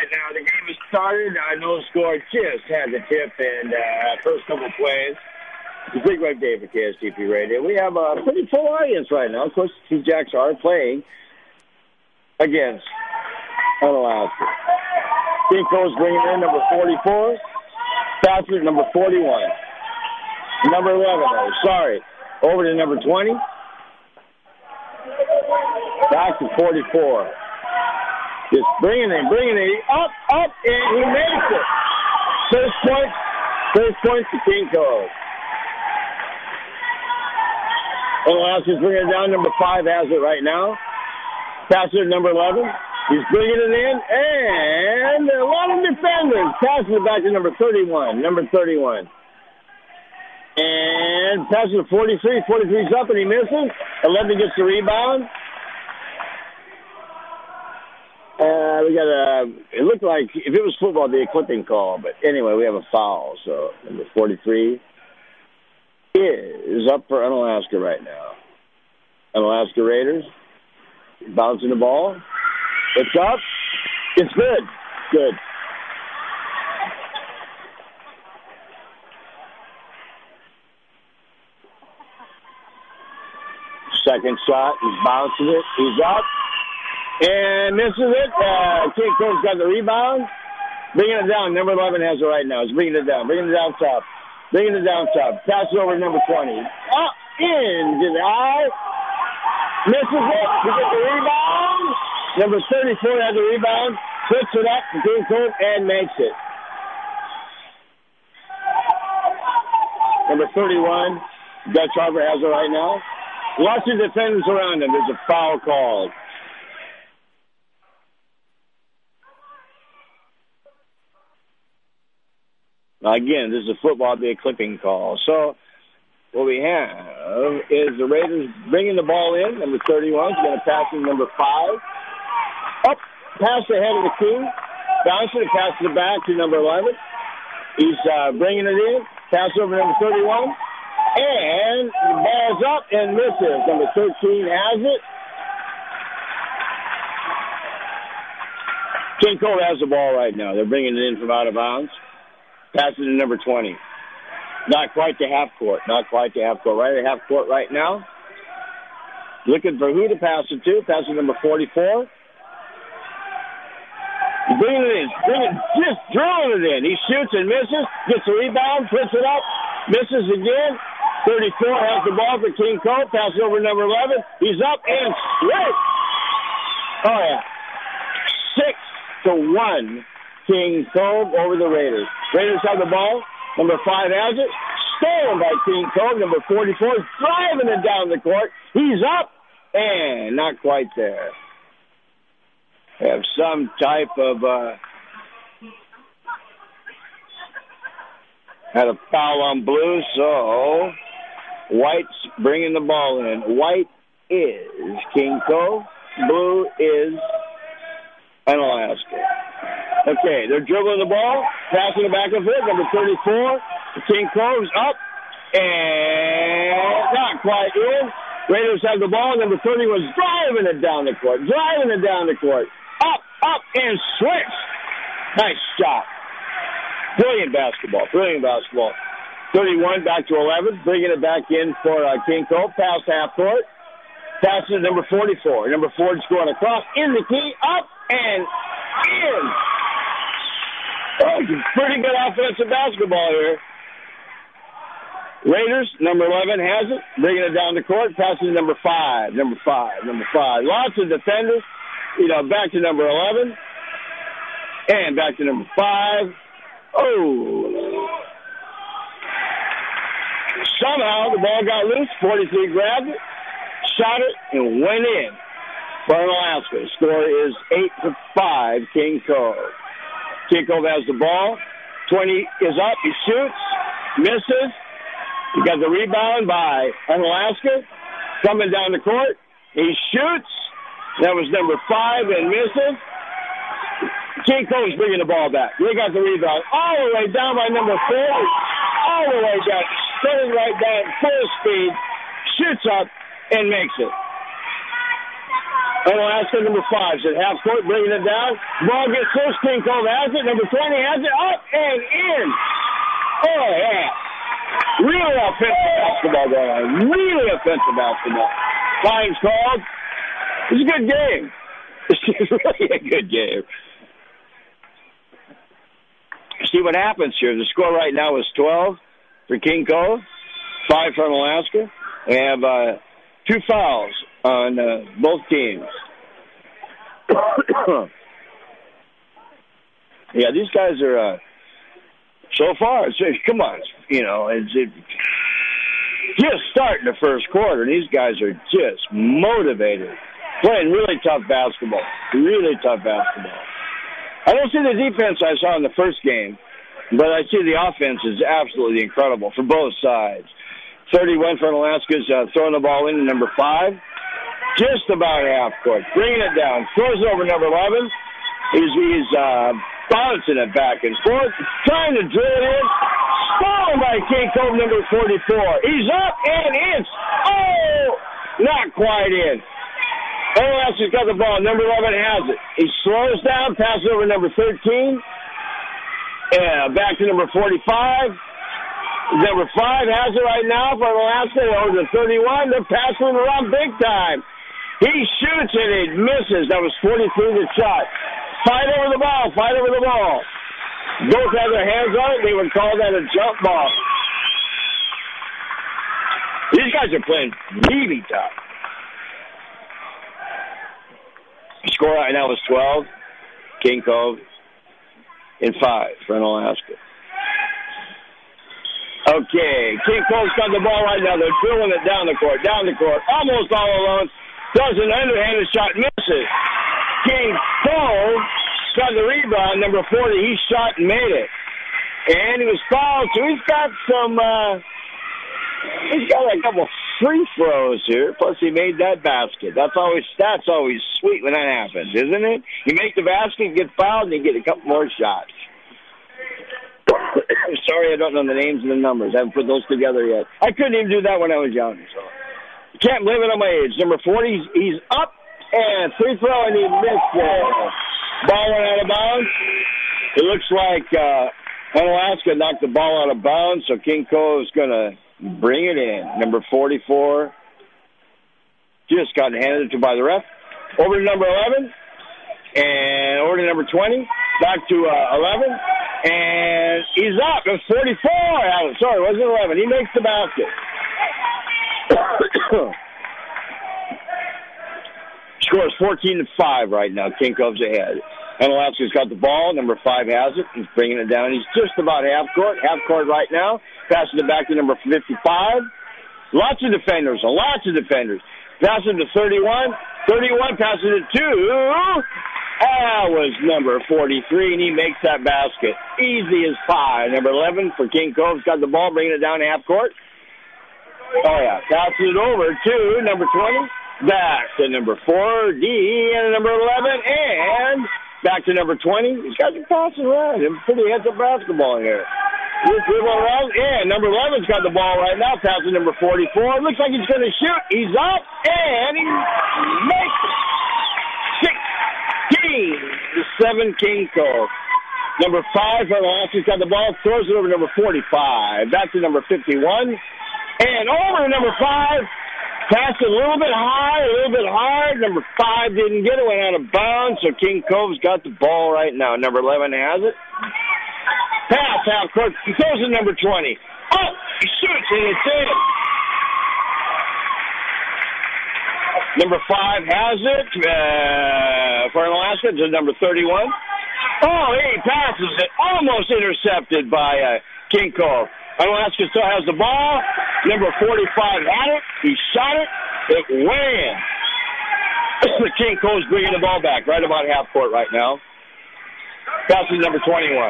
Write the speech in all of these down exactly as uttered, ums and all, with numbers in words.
right now. The game has started. Uh, no score. Just had the tip and uh, first couple plays. It's a big red day for K S T P Radio. We have a pretty full audience right now. Of course, the T Jacks are playing against Unalaska. Kinko's bringing in number forty-four. Bassett, number forty-one. Number eleven, though. Sorry. Over to number twenty. Back to forty-four. Just bringing it, bringing it up, up, and he makes it. First point, first point to Kinko. Unalaska's bringing it down. Number five has it right now. Passer at number eleven. He's bringing it in, and a lot of defenders. Passes it back to number thirty-one. Number thirty-one. And passes to forty-three. forty-three's up, and he misses. eleven gets the rebound. Uh, we got a, it looked like, if it was football, it'd be a clipping call. But anyway, we have a foul. So number forty-three is up for Unalaska right now. Unalaska Raiders bouncing the ball. It's up. It's good. Good. Second shot. He's bouncing it. He's up. And misses it. Uh, Kinko's got the rebound. Bringing it down. Number eleven has it right now. He's bringing it down. Bringing it down top. Bringing it down top. Pass it over to number twenty. Up. Into the eye. Misses it. He gets the rebound. Number thirty-four has the rebound. Puts it up to Kinko and makes it. Number thirty-one. Dutch Harbor has it right now. Lots of defenders around him. There's a foul called. Now, again, this is a football, be a clipping call. So what we have is the Raiders bringing the ball in. Number thirty-one is going to pass to number five. Up, pass ahead of the key. Bounce it, pass it back to number eleven. He's uh, bringing it in. Pass over to number thirty-one. And the ball's up and misses. Number thirteen has it. Kinko has the ball right now. They're bringing it in from out of bounds. Passes to number twenty. Not quite to half court. Not quite to half court. Right at half court right now. Looking for who to pass it to. Pass to number forty-four. Bringing it in. Bringing, just drilling it in. He shoots and misses. Gets the rebound. Puts it up. Misses again. thirty-four has the ball for Kinko. Passes over to number eleven. He's up and straight. Oh, yeah. Six to one. Kinko over the Raiders. Raiders have the ball. Number five has it. Stolen by Kinko. Number forty-four is driving it down the court. He's up and not quite there. Have some type of uh, had a foul on blue, so White's bringing the ball in. White is Kinko. Blue is Unalaska. Okay, they're dribbling the ball, passing it back and forth. Number thirty-four, Kinko's up, and not quite in. Raiders have the ball. Number thirty-one is driving it down the court, driving it down the court. Up, up, and switch. Nice shot. Brilliant basketball, brilliant basketball. thirty-one back to eleven, bringing it back in for uh, Kinko. Pass half court. Pass to number forty-four. Number four is going across in the key, up, and in. Oh, pretty good offensive basketball here. Raiders, number eleven has it, bringing it down the court, passing to number five, number five, number five. Lots of defenders, you know, back to number eleven, and back to number five. Oh. Somehow the ball got loose, forty-three grabbed it, shot it, and went in. For Unalaska, the score is eight to five, Kinko. Kinko has the ball. twenty is up. He shoots. Misses. He got the rebound by Unalaska. Coming down the court. He shoots. That was number five and misses. Kinko's bringing the ball back. They got the rebound all the way down by number four. All the way down. Spinning right down full speed. Shoots up and makes it. Alaska, number five, at half court, bringing it down. Ball gets loose. King Cove has it. Number twenty has it. Up and in. Oh, yeah. Really offensive basketball going on. Really offensive basketball. Time's called. It's a good game. It's really a good game. See what happens here. The score right now is twelve for King Cove, five from Alaska. We have uh, two fouls on uh, both teams. Yeah, these guys are, uh, so far, it's, come on, you know, it's it, just starting the first quarter, and these guys are just motivated, playing really tough basketball, really tough basketball. I don't see the defense I saw in the first game, but I see the offense is absolutely incredible for both sides. thirty-one for Alaska's uh, throwing the ball in to number five. Just about half court. Bringing it down. Throws it over number eleven. He's, he's uh, bouncing it back and forth. Trying to drill it in. Stolen by King Cove, number forty-four. He's up and in. Oh! Not quite in. Alaska's got the ball. Number eleven has it. He slows down. Passes over number thirteen. Yeah, back to number forty-five. Number five has it right now for Alaska. Over to thirty-one. They're passing it around big time. He shoots and it misses. That was forty-three the shot. Fight over the ball. Fight over the ball. Both have their hands on it. They would call that a jump ball. These guys are playing really tough. The score right now is twelve. King Cove in five for Alaska. Okay, King Cove's got the ball right now. They're drilling it down the court, down the court, almost all alone. Does an underhanded shot, misses. King Cove got the rebound, number forty. He shot and made it. And he was fouled, so he's got some, uh, he's got a couple free throws here, plus he made that basket. That's always, that's always sweet when that happens, isn't it? You make the basket, get fouled, and you get a couple more shots. Sorry, I don't know the names and the numbers. I haven't put those together yet. I couldn't even do that when I was young. So can't blame it on my age. Number forty, he's, he's up and free throw, and he missed it. Ball went out of bounds. It looks like uh, Alaska knocked the ball out of bounds, so King Cove's going to bring it in. Number forty-four just got handed it to by the ref. Over to number eleven, and over to number twenty. Back to uh, eleven. And he's up. It was forty-four. Sorry, it wasn't eleven. He makes the basket. Score is fourteen to five right now. King Cove's ahead. And Alaska's got the ball. Number five has it. He's bringing it down. He's just about half court. Half court right now. Passing it back to number fifty-five. Lots of defenders. Lots of defenders. Passing to thirty-one. thirty-one passing to two. That was number forty-three, and he makes that basket. Easy as pie. Number eleven for King Cove's got the ball, bringing it down to half court. Oh, yeah. Passes it over to number twenty. Back to number four, D, and number eleven, and back to number twenty. These guys are passing around. They're pretty heads-up basketball here. He's dribble around, and number eleven's got the ball right now, passing number forty-four. Looks like he's going to shoot. He's up, and he makes it. sixteen to seven King Cove. Number five for Alaska's got the ball, throws it over to number forty-five. Back to number fifty-one. And over to number five. Passed it a little bit high, a little bit hard. Number five didn't get it, went out of bounds. So King Cove's got the ball right now. Number eleven has it. Pass half court. He throws it number twenty. Oh, he shoots and it's in. Number five has it uh, for Alaska. It's number thirty-one. Oh, he passes it. Almost intercepted by uh, King Cove. Alaska still has the ball. Number forty-five had it. He shot it. It went in. King Cove's bringing the ball back right about half court right now. Passes number twenty-one.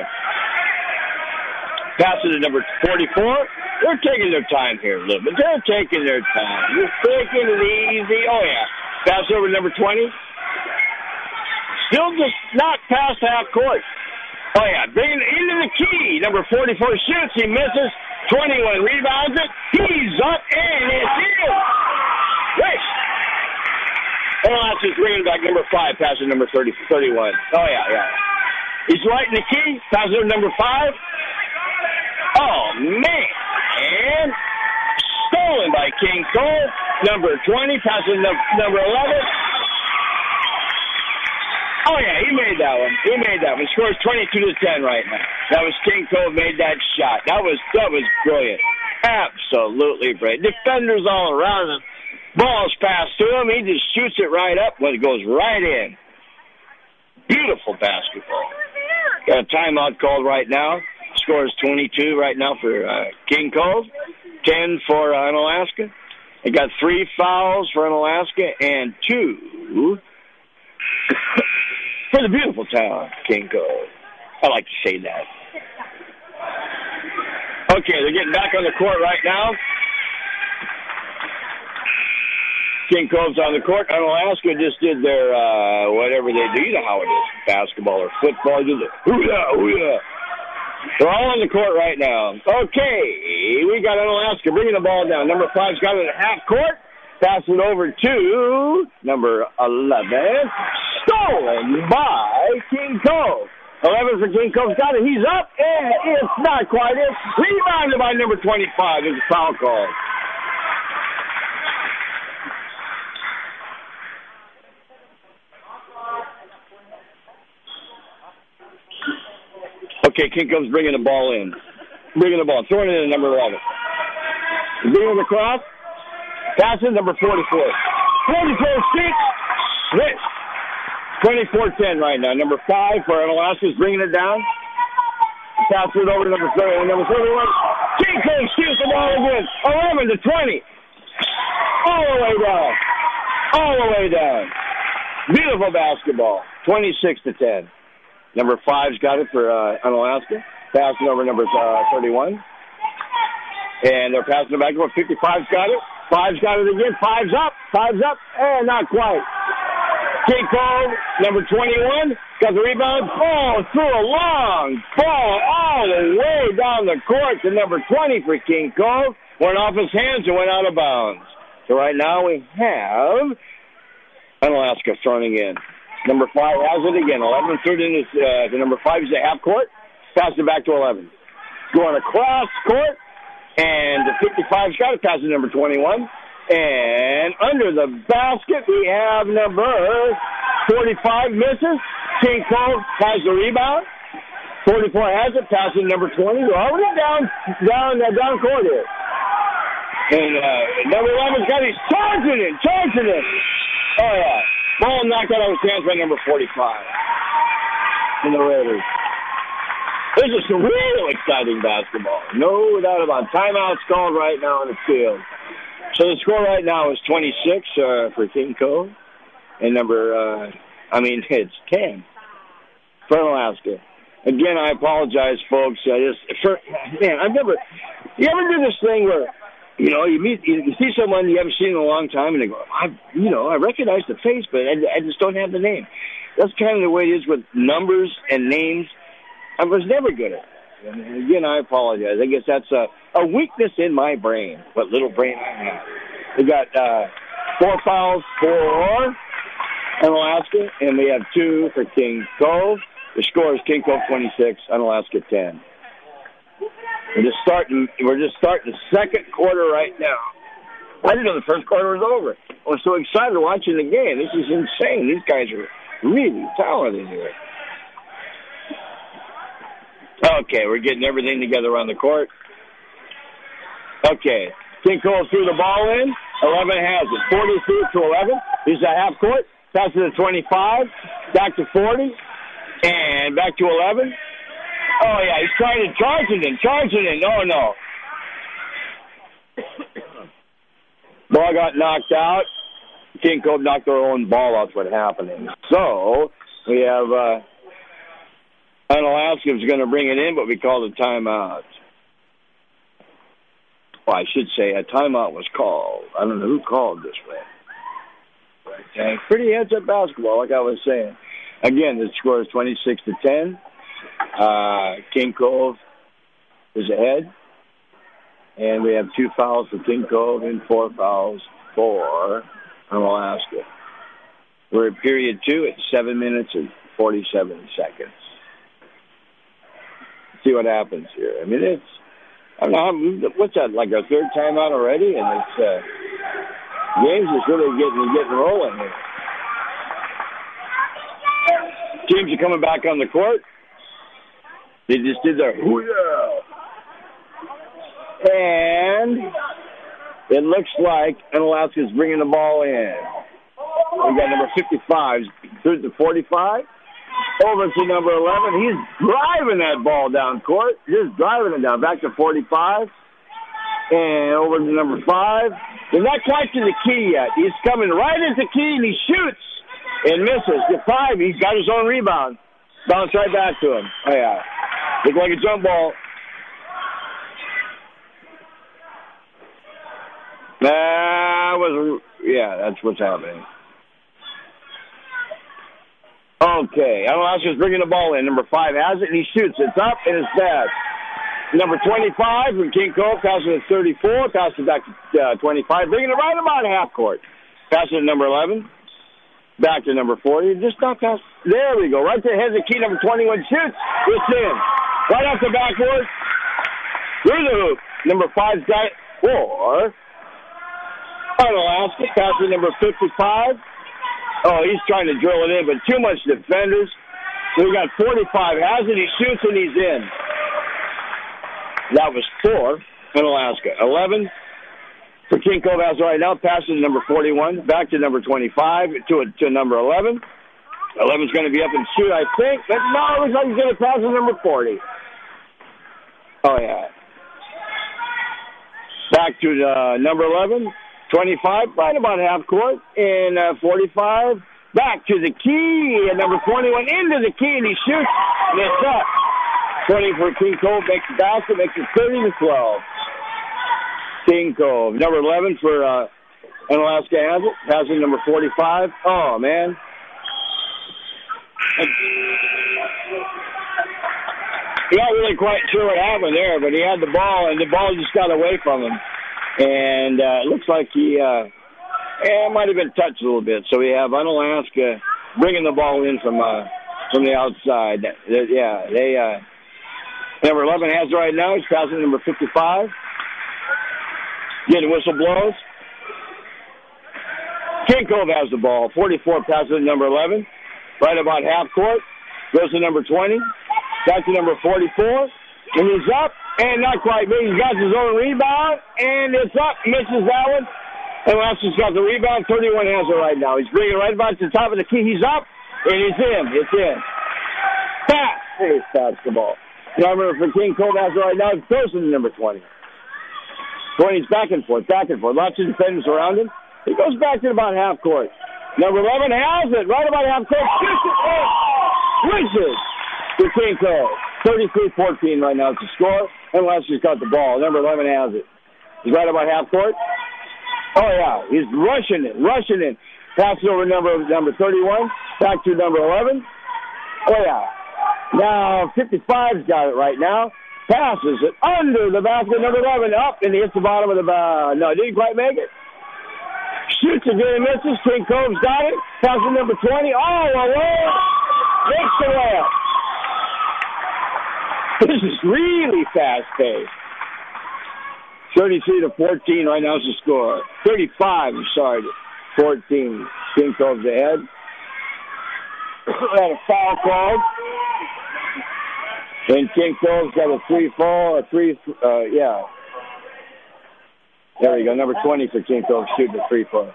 Passes to number forty-four. They're taking their time here a little bit. They're taking their time. You're taking it easy. Oh, yeah. Pass over to number twenty. Still just not past half court. Oh, yeah. Bringing it into the key. Number forty-four shoots. He misses. twenty-one rebounds it. He's up, and it's in. Great. Alaska's bringing back number five, passing number thirty, thirty-one. Oh, yeah, yeah. He's right in the key, passing number five. Oh, man. And stolen by King Cole. Number twenty, passing number eleven. Oh, yeah, he made that one. He made that one. He scores twenty-two to ten right now. That was King Cole made that shot. That was that was brilliant. Absolutely brilliant. Defenders all around him. Ball's passed to him. He just shoots it right up when it goes right in. Beautiful basketball. Got a timeout called right now. Scores twenty-two right now for uh, King Cove. ten for uh, Unalaska. They got three fouls for Unalaska and two for the beautiful town, King Cove. I like to say that. Okay, they're getting back on the court right now. King Cove's on the court. Unalaska just did their, uh, whatever they do. You know how it is. Basketball or football. You do the hoo-yah, hoo-yah. They're all on the court right now. Okay, we got Unalaska bringing the ball down. Number five's got it at half court. Pass it over to number eleven. Stolen by King Cove. eleven for King Cove. Got it. He's up, and it's not quite it. Rebounded by number twenty-five. There's a foul call. Okay, King Cove's bringing the ball in. Bringing the ball. Throwing it in number eleven. Bringing it across. Passing number forty-four. forty-four six. Switch. twenty-four ten right now. Number five for Unalaska is bringing it down. Passes it over to number thirty. Number thirty-one. King Cove steals the ball again. eleven to twenty. All the way down. All the way down. Beautiful basketball. twenty-six to ten. Number five's got it for uh, Unalaska. Passing over number uh, thirty-one. And they're passing it back over. fifty-five's got it. Five's got it again. Five's up. Five's up. And not quite. King Cove, number twenty-one, got the rebound. Ball through a long ball all the way down the court to number twenty for King Cove. Went off his hands and went out of bounds. So right now we have Unalaska throwing in. Number five has it again. eleven third in his, uh, the number five is at half court. Pass it back to eleven. Going across court. And the fifty-five's got it. Pass to number twenty-one. And under the basket, we have number forty-five misses. King Cove has the rebound. forty-four has it. Pass to number twenty. We're already down, down, uh, down court here. And uh, number eleven's got it. He's charging it, charging it. Oh, yeah. Ball knocked out of his hands by number forty-five in the Raiders. This is some real exciting basketball. No doubt about it. Timeout's called right now on the field. So the score right now is twenty-six uh, for King Cove. And number, uh, I mean, it's ten for Alaska. Again, I apologize, folks. I just, for, man, I've never, you ever do this thing where, you know, you meet, you see someone you haven't seen in a long time, and they go, I, you know, I recognize the face, but I, I just don't have the name. That's kind of the way it is with numbers and names. I was never good at it. And again, I apologize. I guess that's a, a weakness in my brain, what little brain I have. We got uh, four fouls for Unalaska, and we have two for King Cove. The score is King Cove twenty-six, Unalaska ten. We're just starting. We're just starting the second quarter right now. I didn't know the first quarter was over. I was so excited watching the game. This is insane. These guys are really talented here. Okay, we're getting everything together on the court. Okay, King Cole threw the ball in. eleven has it. forty-three to eleven. He's at half court. Passes to twenty-five. Back to forty. And back to eleven. Oh, yeah, he's trying to charge it in. Charge it in. Oh, no. Ball got knocked out. King Cove knocked their own ball out. That's what happened. So we have uh, Unalaska was going to bring it in, but we called a timeout. Well, I should say a timeout was called. I don't know who called this way. Okay. Pretty heads-up basketball, like I was saying. Again, the score is twenty-six to ten. Uh, King Cove is ahead. And we have two fouls for King Cove and four fouls for Unalaska. We're at period two at seven minutes and forty-seven seconds. See what happens here. I mean, it's, I don't know, what's that, like our third timeout already? And it's, uh, game's just really getting, getting rolling here. Teams are coming back on the court. They just did their hoo-yeah. And it looks like Unalaska's bringing the ball in. We got number fifty-five through to forty-five. Over to number eleven. He's driving that ball down court. Just driving it down. Back to forty-five. And over to number five. They're not quite to the key yet. He's coming right at the key, and he shoots and misses. Get five. He's got his own rebound. Bounce right back to him. Oh, yeah. Looked like a jump ball. That was, yeah, that's what's happening. Okay, Unalaska's bringing the ball in. Number five has it, and he shoots. It's up, and it's bad. Number twenty-five from King Cove, passes it at thirty-four, passes it back to uh, twenty-five, bringing it right about half court. Passes it to number eleven, back to number forty, just not past. There we go, right to the head of the key, number twenty-one shoots. It's in. Right off the backboard, through the hoop. Number five's got it for Unalaska, passes number fifty-five. Oh, he's trying to drill it in, but too much defenders. We got forty-five. Has it? He shoots, and he's in. That was four in Alaska. eleven for King Cove has right now. Passes to number forty-one. Back to number twenty-five. To, to number eleven. eleven's going to be up and shoot, I think. But no, it looks like he's going to pass to number forty. Oh, yeah. Back to uh, number eleven. twenty-five, right about half court, and uh, forty-five, back to the key, and number twenty-one into the key, and he shoots, and it's up. twenty for King Cove, makes the basket, makes it thirty to twelve. King Cove. Number eleven for uh, Unalaska has it, has it number forty-five. Oh, man. You're not really quite sure what happened there, but he had the ball, and the ball just got away from him. And uh, it looks like he uh, eh, might have been touched a little bit. So we have Unalaska bringing the ball in from uh, from the outside. They, yeah, they uh, number eleven has it right now. He's passing number fifty-five. Getting whistle blows. King Cove has the ball. forty-four passes to number eleven. Right about half court. Goes to number twenty. Back to number forty-four. And he's up, and not quite big. He's got his own rebound, and it's up. Misses that one. And Alaska's got the rebound. thirty-one has it right now. He's bringing it right about to the top of the key. He's up, and he's in. It's in. Pass. He stops the ball. Number for King Cove has it right now. It's close to number twenty. twenty's back and forth, back and forth. Lots of defenders around him. He goes back to about half court. Number eleven has it. Right about half court. Shoots it. Switches to King Cove. thirty-three fourteen right now to score. And Alaska's got the ball. Number eleven has it. He's right about half court. Oh, yeah. He's rushing it, rushing it. Passes over number number thirty-one. Back to number eleven. Oh, yeah. Now, fifty-five's got it right now. Passes it under the basket. Number eleven up, and he hits the bottom of the bar. No, didn't quite make it. Shoots again, misses. King Cove's got it. Passes number twenty. Oh, away. Makes the layup. This is really fast-paced. thirty-three to fourteen right now is the score. thirty-five, I'm sorry, to fourteen. King Cove's ahead. Had a foul called. And King Cove's got a three fall, a three, uh, yeah. There we go, number twenty for King Cove shooting a three fall.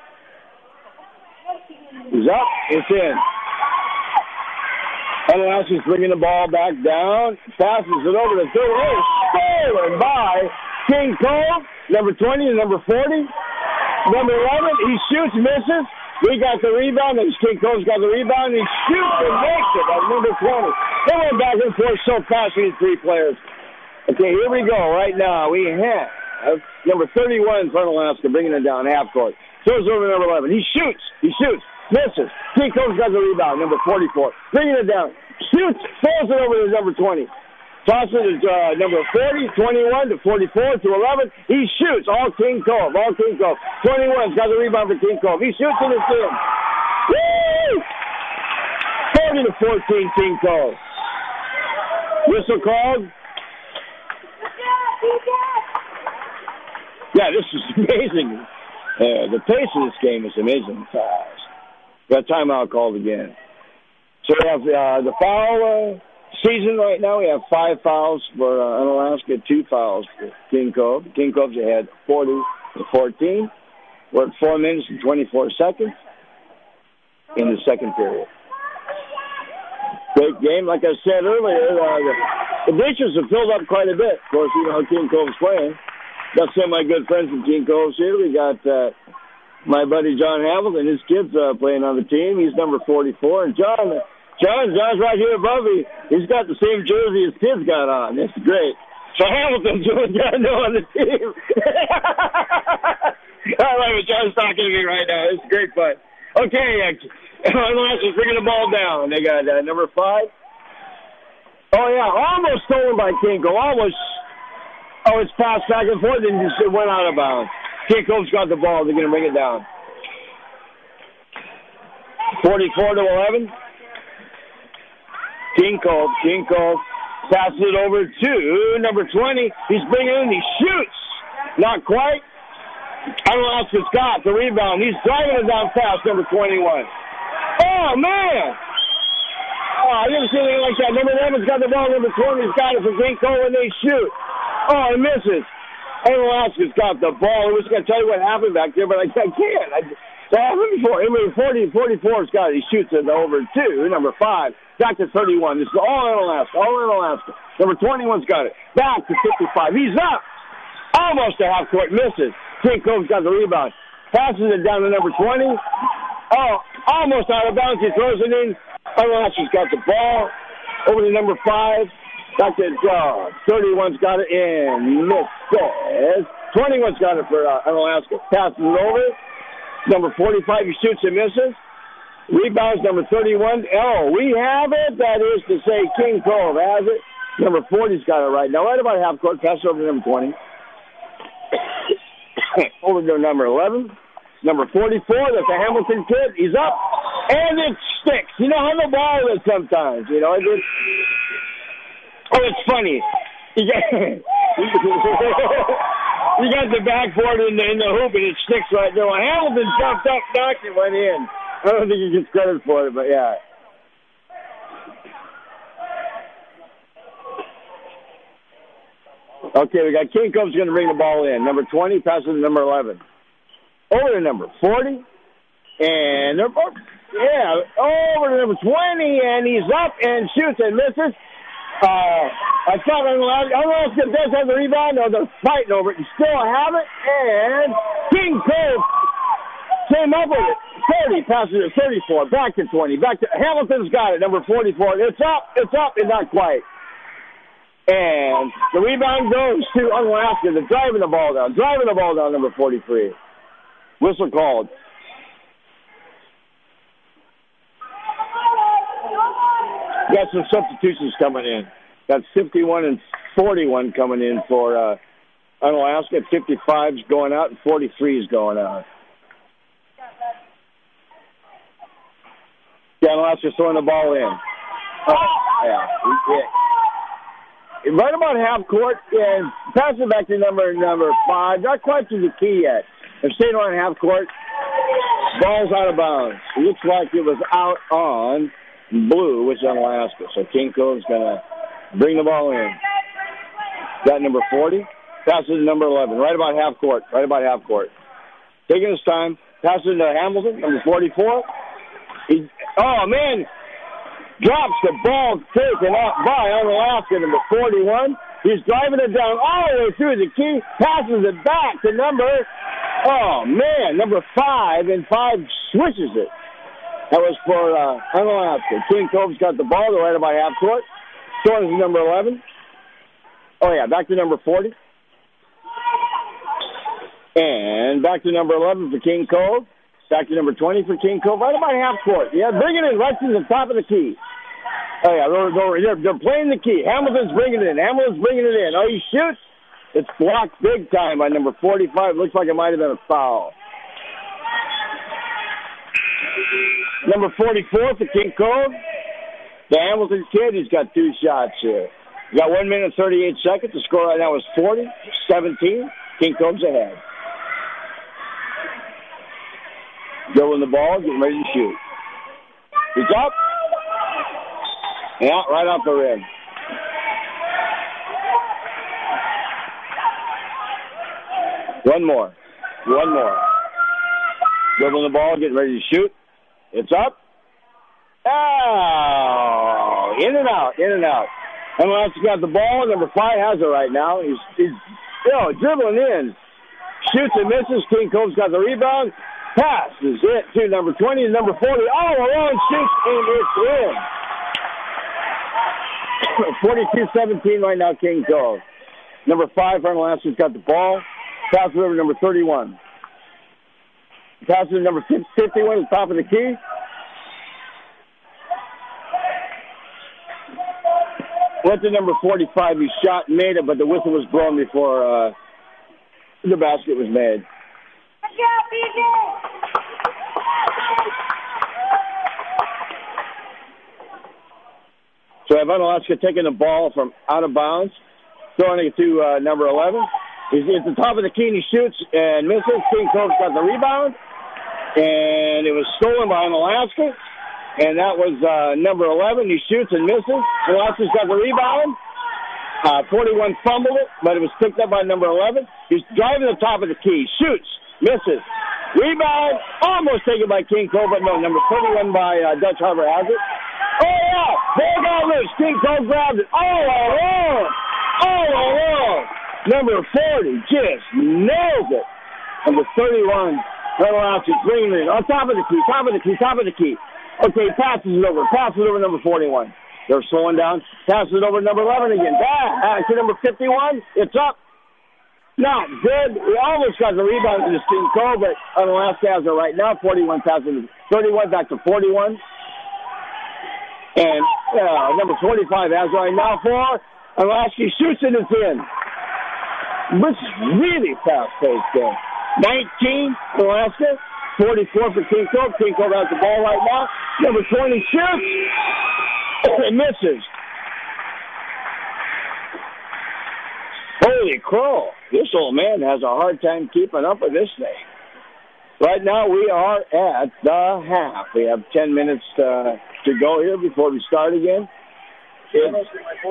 He's up, it's in. Unalaska's bringing the ball back down, passes it over to third. Oh, stolen by King Cove, number twenty and number forty. Number eleven, he shoots, misses. We got the rebound, and King Cove's got the rebound, and he shoots and makes it at number twenty. They went back and forth so fast for these three players. Okay, here we go right now. We have number thirty-one for Unalaska bringing it down half court. Throws over number eleven. He shoots. He shoots. Misses. King Cove's got the rebound, number forty-four. Bringing it down. Shoots. Throws it over to number twenty. Tosses it to uh, number forty, twenty-one to forty-four to eleven. He shoots. All King Cove. All King Cove. twenty-one's got the rebound for King Cove. He shoots and it's in. Woo! nineteen to fourteen, King Cove. Whistle called. Yeah, this is amazing. Uh, the pace of this game is amazing fast. Got timeout called again. So we have uh, the foul uh, season right now. We have five fouls for uh, Unalaska, two fouls for King Cove. King Cove's ahead forty to fourteen. We're at four minutes and twenty-four seconds in the second period. Great game. Like I said earlier, uh, the, the bleachers have filled up quite a bit. Of course, you know how King Cove's playing. Got some of my good friends from King Cove's here. We got uh, my buddy John Hamilton. His kid's uh, playing on the team. He's number forty-four. And John, John, John's right here above me. He's got the same jersey his kid's got on. It's great. So Hamilton's the only guy I know on the team. I love it. John's talking to me right now. It's great fun. Okay, Unalaska's bringing the ball down. They got uh, number five. Oh, yeah, almost stolen by King Cove. Almost. Oh, it's passed back and forth, and it went out of bounds. King Cove's got the ball. They're going to bring it down. forty-four to eleven. King Cove. King Cove passes it over to number twenty. He's bringing it in. He shoots. Not quite. Unalaska's got the rebound. He's driving it down fast, number twenty-one. Oh, man. Oh, I never seen anything like that. Number eleven's got the ball. Number twenty's got it for King Cove, and they shoot. Oh, he misses. Unalaska's got the ball. I was going to tell you what happened back there, but I, I can't. I, that happened before. Anyway, forty, forty-four's got it. He shoots it over two. Number five. Back to thirty-one. This is all Unalaska. All Unalaska. Number twenty-one's got it. Back to fifty-five. He's up. Almost a half court. Misses. King Cove's got the rebound. Passes it down to number twenty. Oh, almost out of bounds. He throws it in. Unalaska's got the ball. Over to number five. Back to uh, thirty-one's got it in. Misses. twenty-one's got it for uh, Unalaska. Passes it over. Number forty-five, he shoots and misses. Rebounds number thirty-one. Oh, we have it. That is to say King Cove has it. Number forty's got it right now. Right about half court. Pass it over to number twenty. Over to number eleven. Number forty-four, that's a Hamilton kid. He's up. And it sticks. You know how the ball is sometimes. You know, it just... Oh, it's funny. You got, you got the backboard in the, in the hoop, and it sticks right there. Well, Hamilton jumped up, knocked it, went in. I don't think he gets credit for it, but yeah. Okay, we got King Cove's going to bring the ball in. Number twenty passes to number eleven. Over to number forty. And, they're both, yeah, over to number twenty, and he's up and shoots and misses. Uh, I thought Unalaska does have the rebound. No, they're fighting over it. You still have it. And King Cove came up with it. thirty, passes it thirty-four. Back to twenty. Back to Hamilton's got it. Number forty-four. It's up. It's up. And not quite. And the rebound goes to Unalaska. They're driving the ball down. Driving the ball down, number forty-three. Whistle called. Got some substitutions coming in. Got fifty-one and forty-one coming in for uh, Unalaska. fifty-five's going out and forty-three's going out. Yeah, Unalaska's throwing the ball in. Oh, yeah. yeah. Right about half court, and pass it back to number number five. Not quite to the key yet. They're staying on half court. Ball's out of bounds. It looks like it was out on blue, which is Unalaska. So King Cove's going to bring the ball in. Got number forty. Passes to number eleven. Right about half court. Right about half court. Taking his time. Passes to Hamilton, number forty-four. He, oh, man. Drops the ball taken up by Unalaska, number forty-one. He's driving it down all the way through the key. Passes it back to number, oh, man, number five. And five swishes it. That was for uh, Unalaska. King Cove's got the ball. They're right about half court. Throwing to number eleven. Oh, yeah, back to number forty. And back to number eleven for King Cove. Back to number twenty for King Cove. Right about half court. Yeah, bring it in right to the top of the key. Oh, yeah, they're, they're, they're playing the key. Hamilton's bringing it in. Hamilton's bringing it in. Oh, he shoots. It's blocked big time by number forty-five. Looks like it might have been a foul. Number forty-four for King Cove. The Hamilton kid, he's got two shots here. We got one minute, thirty-eight seconds. The score right now is forty seventeen. King Cove's ahead. Dribbling the ball, getting ready to shoot. He's up. Yeah, right off the rim. One more. One more. Dribbling the ball, getting ready to shoot. It's up. Oh, in and out, in and out. And once he got the ball, number five has it right now. He's, he's you know, dribbling in. Shoots and misses. King Cove's got the rebound. Pass is it to number twenty and number forty. All alone, shoots, and it's in. forty-two seventeen right now, King Cove. Number five, Arnold Lansky's got the ball. Pass it over to number thirty-one. Pass it to number fifty-one at the top of the key. Went to number forty-five. He shot and made it, but the whistle was blown before uh, the basket was made. So Evan Alaska taking the ball from out of bounds, throwing it to uh, number eleven. He's at the top of the key and he shoots and misses. King Cove's got the rebound, and it was stolen by Alaska. And that was uh, number eleven. He shoots and misses. Alaska's got the rebound. Uh, forty-one fumbled it, but it was picked up by number eleven. He's driving the top of the key. Shoots, misses. Rebound, almost taken by King Cove, but no, number thirty-one by uh, Dutch Harbor has it. Oh, yeah, ball got loose. King Cove grabs it. All alone, all alone. Number forty just nails it. Number thirty-one, Alaska bringing it on top of the key, top of the key, top of the key. Okay, passes it over. Passes it over number forty-one. They're slowing down. Passes it over to number eleven again. Back to number fifty-one. It's up. Not good. We almost got the rebound to the King Cove, but Alaska has it right now. forty-one passes thirty-one back to forty-one. And uh, number forty-five has it right now for Alaska. Shoots and it's in. This is really fast-paced game. nineteen, Alaska. forty-four for King Cove. King Cove has the ball right now. Number twenty shoots. It misses. Holy crow. This old man has a hard time keeping up with this thing. Right now we are at the half. We have ten minutes uh, to go here before we start again. It's...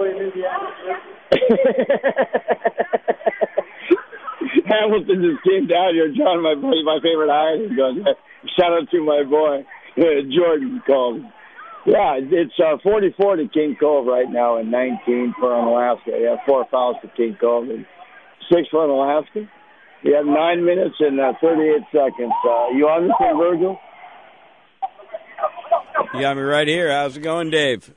Hamilton just came down here. John, my buddy, my favorite Islander, goes, shout out to my boy, uh, Jordan called. Yeah, it's uh, forty-four to King Cove right now and nineteen for Alaska. We have four fouls for King Cove and six for Alaska. We have nine minutes and uh, thirty-eight seconds. Uh, you on this thing, Virgil? You got me right here. How's it going, Dave?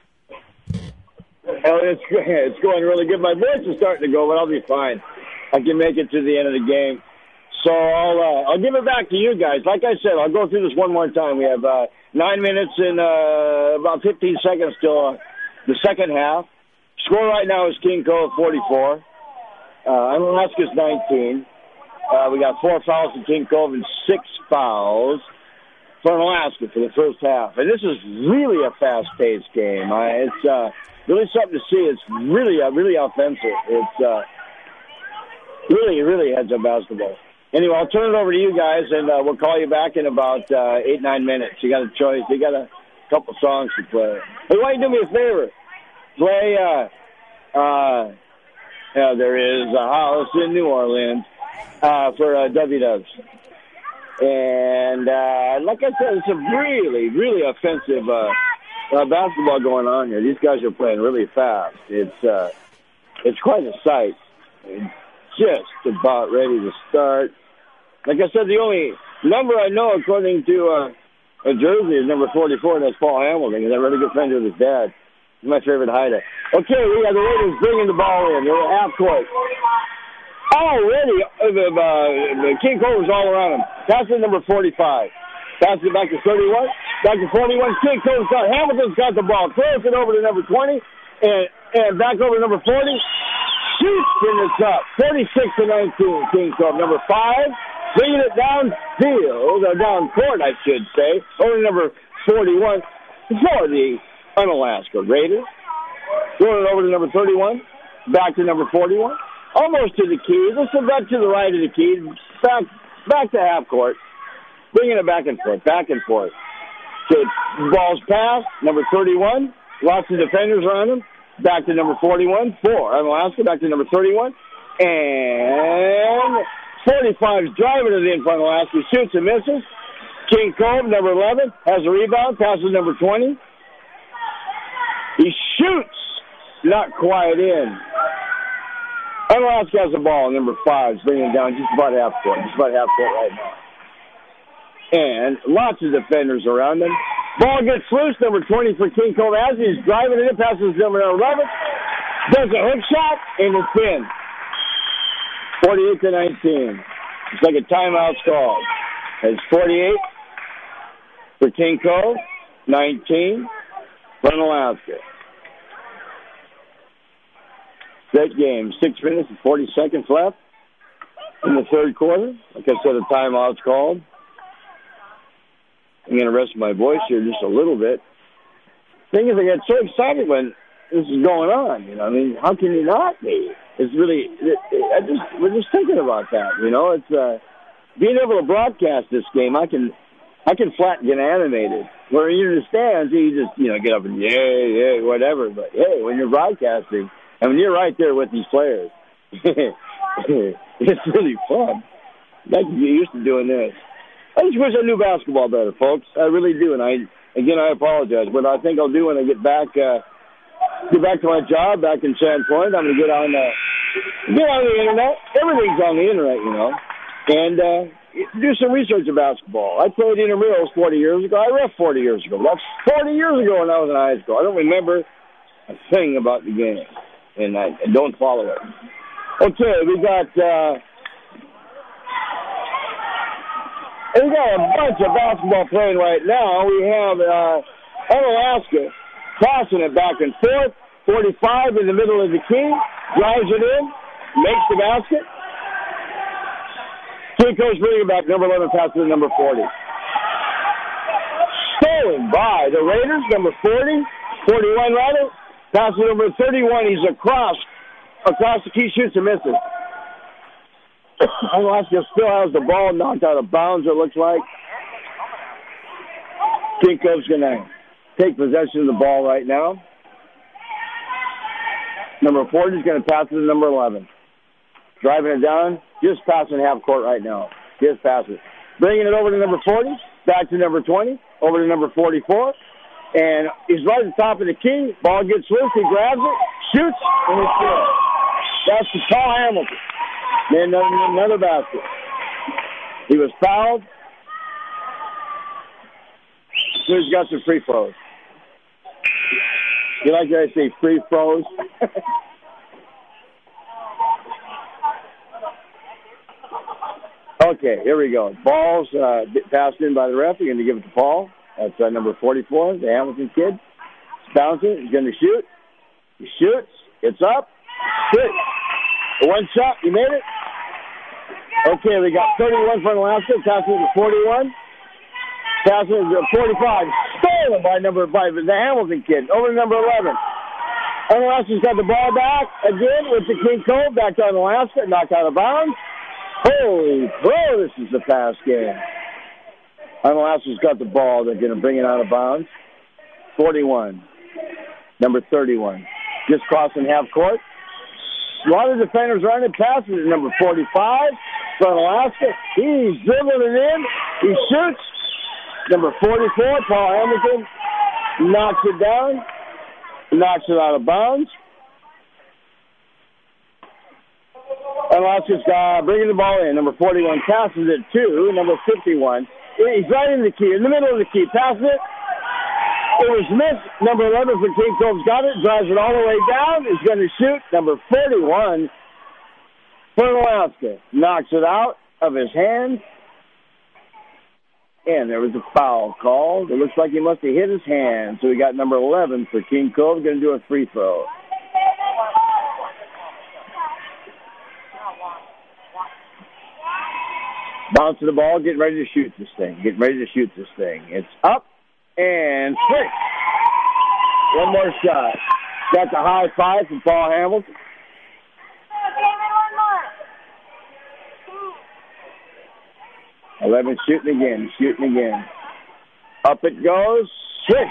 Hell, it's, it's going really good. My voice is starting to go, but I'll be fine. I can make it to the end of the game. So I'll uh, I'll give it back to you guys. Like I said, I'll go through this one more time. We have uh, nine minutes and uh, about fifteen seconds till uh, the second half. Score right now is King Cove forty-four. Uh, Alaska's nineteen. Uh, we got four fouls for King Cove and six fouls for Alaska for the first half. And this is really a fast-paced game. Uh, it's uh, really something to see. It's really, uh, really offensive. It's uh, really, really heads up basketball. Anyway, I'll turn it over to you guys, and uh, we'll call you back in about uh, eight, nine minutes. You got a choice. You got a couple songs to play. Hey, why don't you do me a favor? Play, uh, uh, yeah, there is a house in New Orleans uh, for uh, W-Dubs. And uh, like I said, it's a really, really offensive uh, uh, basketball going on here. These guys are playing really fast. It's uh, it's quite a sight. It's just about ready to start. Like I said, the only number I know, according to uh, a jersey, is number forty-four, and that's Paul Hamilton. He's a really good friend with his dad. He's my favorite hider. Okay, we got the Raiders bringing the ball in. They're at half court. Already, uh, the, uh, the King Cove is all around him. Pass to number forty-five. Pass it back to thirty-one. Back to forty-one. King Cove's got, Hamilton's got the ball. Throws it over to number twenty. And, and back over to number forty. Shoots in the top. forty-six to nineteen, King Cove. Number five. Bringing it downfield, or down court, I should say. Over to number forty-one. For the Unalaska. Raiders. Throwing it over to number thirty-one. Back to number forty-one. Almost to the key. Just about to the right of the key. Back, back to half court. Bringing it back and forth. Back and forth. So ball's passed. Number thirty-one. Lots of defenders around him. Back to number forty-one. Four. Unalaska. Back to number thirty-one. And forty-five is driving it in front of Unalaska. Shoots and misses. King Cove, number eleven, has a rebound. Passes number twenty. He shoots. Not quite in. Unalaska has the ball. Number five is bringing it down just about half court. Just about half court right now. And lots of defenders around him. Ball gets loose. Number twenty for King Cove. As he's driving it in, passes number eleven. Does a hook shot, and it's in. forty-eight to nineteen. It's like a timeout's called. It's forty-eight for King Cove, nineteen for Unalaska. That game, six minutes and forty seconds left in the third quarter. Like I said, a timeout's called. I'm going to rest my voice here just a little bit. Thing is, I get so excited when this is going on. You know, I mean, how can you not be? It's really, it, it, I just, we're just thinking about that. You know, it's uh, being able to broadcast this game. I can, I can flat get animated. Where you're in the stands, you just, you know, get up and yay, yay, whatever. But hey, when you're broadcasting, I mean, you're right there with these players. It's really fun. I can get used to doing this. I just wish I knew basketball better, folks. I really do. And I, again, I apologize. But I think I'll do when I get back, uh, get back to my job back in Sandpoint. I'm going to get on, uh, get on the internet. Everything's on the internet, you know. And uh, do some research of basketball. I played intramurals forty years ago. I ref forty years ago. That's forty years ago when I was in high school. I don't remember a thing about the game. And I, I don't follow it. Okay, we got uh, we got a bunch of basketball playing right now. We have uh, Unalaska tossing it back and forth. forty-five in the middle of the key, drives it in, makes the basket. King Cove's bringing back number eleven, passes to number forty. Stolen by the Raiders, number forty, forty-one rather. Pass to number thirty-one. He's across, across the key, shoots and misses. Unalaska still has the ball knocked out of bounds, it looks like. King Cove's going to take possession of the ball right now. Number forty is going to pass it to number eleven. Driving it down, just passing half court right now. Just pass it. Bringing it over to number forty, back to number twenty, over to number forty-four. And he's right at the top of the key. Ball gets loose. He grabs it, shoots, and it's good. That's the Paul Hamilton. Then another basket. He was fouled. So he's got some free throws. You like that I say free throws? Okay, here we go. Ball's uh, passed in by the ref. You're going to give it to Paul. That's uh, number forty-four, the Hamilton kid. He's bouncing. He's going to shoot. He shoots. It's up. Hit. One shot. You made it. Okay, we got thirty-one for Unalaska. Passing to forty-one. Passing to forty-five. Stolen by number by the Hamilton kid. Over to number eleven. Unalaska's got the ball back again with the King Cove. Back to Unalaska. Knocked out of bounds. Holy bro, this is the pass game. Unalaska's got the ball. They're going to bring it out of bounds. forty-one. Number thirty-one. Just crossing half court. A lot of defenders running. Passes to number forty-five for Unalaska. He's dribbling it in. He shoots. Number forty-four, Paul Hamilton, knocks it down. Knocks it out of bounds. Unalaska's uh, bringing the ball in. Number forty-one passes it to number fifty-one. He's right in the key, in the middle of the key. Passes it. It was missed. Number eleven for King Cove's got it. Drives it all the way down. He's going to shoot. Number forty-one for Unalaska. Knocks it out of his hand. And there was a foul called. It looks like he must have hit his hand. So we got number eleven for King Cove. Going to do a free throw. Bouncing the ball, getting ready to shoot this thing. Getting ready to shoot this thing. It's up and straight. One more shot. Got the high five from Paul Hamilton. eleven shooting again, shooting again. Up it goes. Six.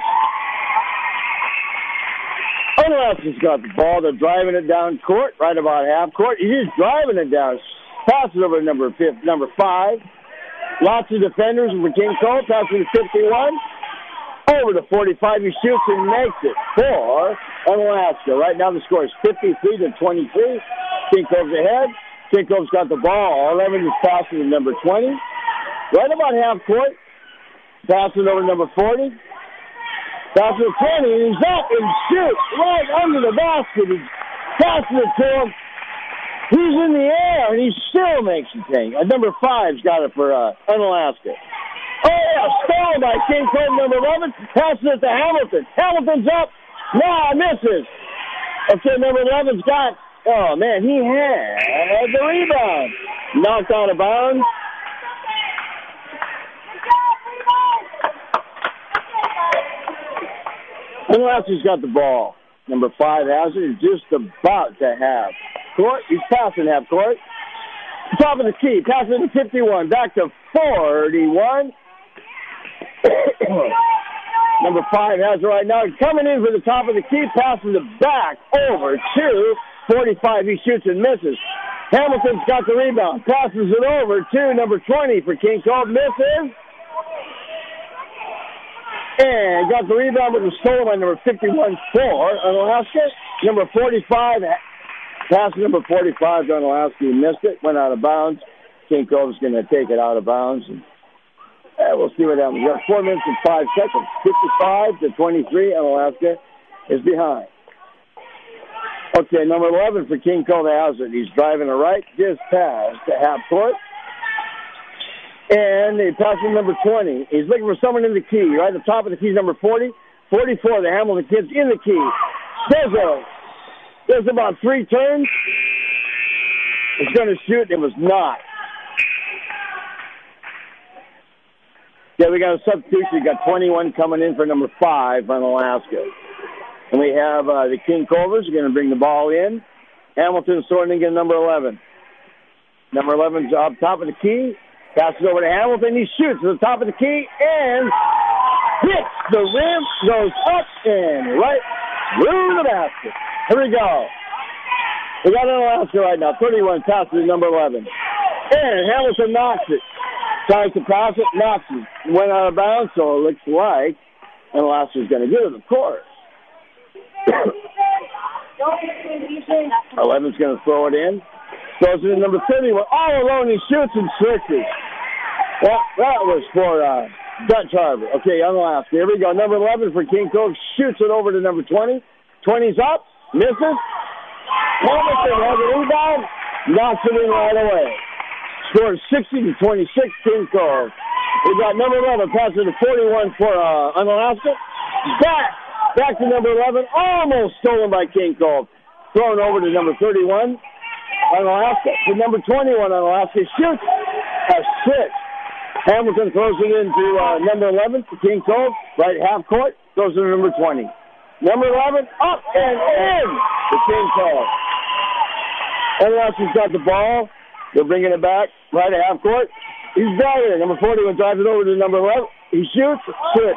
Unless got the ball. They're driving it down court, right about half court. He's driving it down. Passes over to number, fifth, number five. Lots of defenders for King Cole. Passes to fifty-one. Over to forty-five. He shoots and makes it for Unalaska. Right now the score is fifty-three to twenty-three. King Cole's ahead. King Cole's got the ball. eleven is passing to number twenty. Right about half court. Passes over to number forty. Passes to twenty. And he's up and shoots right under the basket. He's passing it to him. He's in the air, and he still makes the thing. Uh, number five's got it for uh, Unalaska. Oh, yeah, stalled by King Cole, number eleven. Passes it to Hamilton. Hamilton's up. Nah, misses. Okay, number eleven's got, oh, man, he had the rebound. Knocked out of bounds. Unalaska's got the ball. Number five has it. He's just about to have court. He's passing half court. Top of the key. Passing to fifty-one. Back to forty-one. Number five has it right now. He's coming in for the top of the key. Passing it back over to forty-five. He shoots and misses. Hamilton's got the rebound. Passes it over to number twenty for King Cole. Misses. And got the rebound with the stolen by number fifty-one for Unalaska. Number forty-five, pass number forty-five to Unalaska. He missed it, went out of bounds. King Cove's going to take it out of bounds. And, eh, we'll see what happens. We got four minutes and five seconds. fifty-five to twenty-three. Unalaska is behind. Okay, number eleven for King Cove has it. He's driving to right, just past the half court. And they pass him number twenty. He's looking for someone in the key. Right at the top of the key is number forty. forty-four, the Hamilton kids in the key. Stezo. There's about three turns. He's going to shoot. It was not. Yeah, we got a substitution. We got twenty-one coming in for number five on Alaska. And we have uh, the King Covers going to bring the ball in. Hamilton sorting in number eleven. Number eleven's up top of the key. Passes over to Hamilton. He shoots to the top of the key and hits the rim. Goes up and right through the basket. Here we go. We got Alaska right now. thirty-one passes to number eleven. And Hamilton knocks it. Tries to pass it, knocks it. Went out of bounds, so it looks like Alaska's going to get it, of course. eleven's going to throw it in. Throws it in number thirty-one. All alone, he shoots and sixes. Well, that was for uh, Dutch Harbor. Okay, Unalaska. Here we go. Number eleven for King Cove. Shoots it over to number twenty. twenty's up. Misses. Hamilton has a rebound. Knocks it in right away. Scores sixty to twenty-six, King Cove. We got number eleven passing to forty-one for uh, Unalaska. Back. Back to number eleven. Almost stolen by King Cove. Thrown over to number thirty-one. Unalaska to number twenty-one. Unalaska shoots a six. Hamilton throws it into uh, number eleven to King Cove. Right half court. Throws it to number twenty. Number eleven up and in to King Cove. Unalaska's got the ball. They're bringing it back right at half court. He's got it. Number forty-one drives it over to number eleven. He shoots six.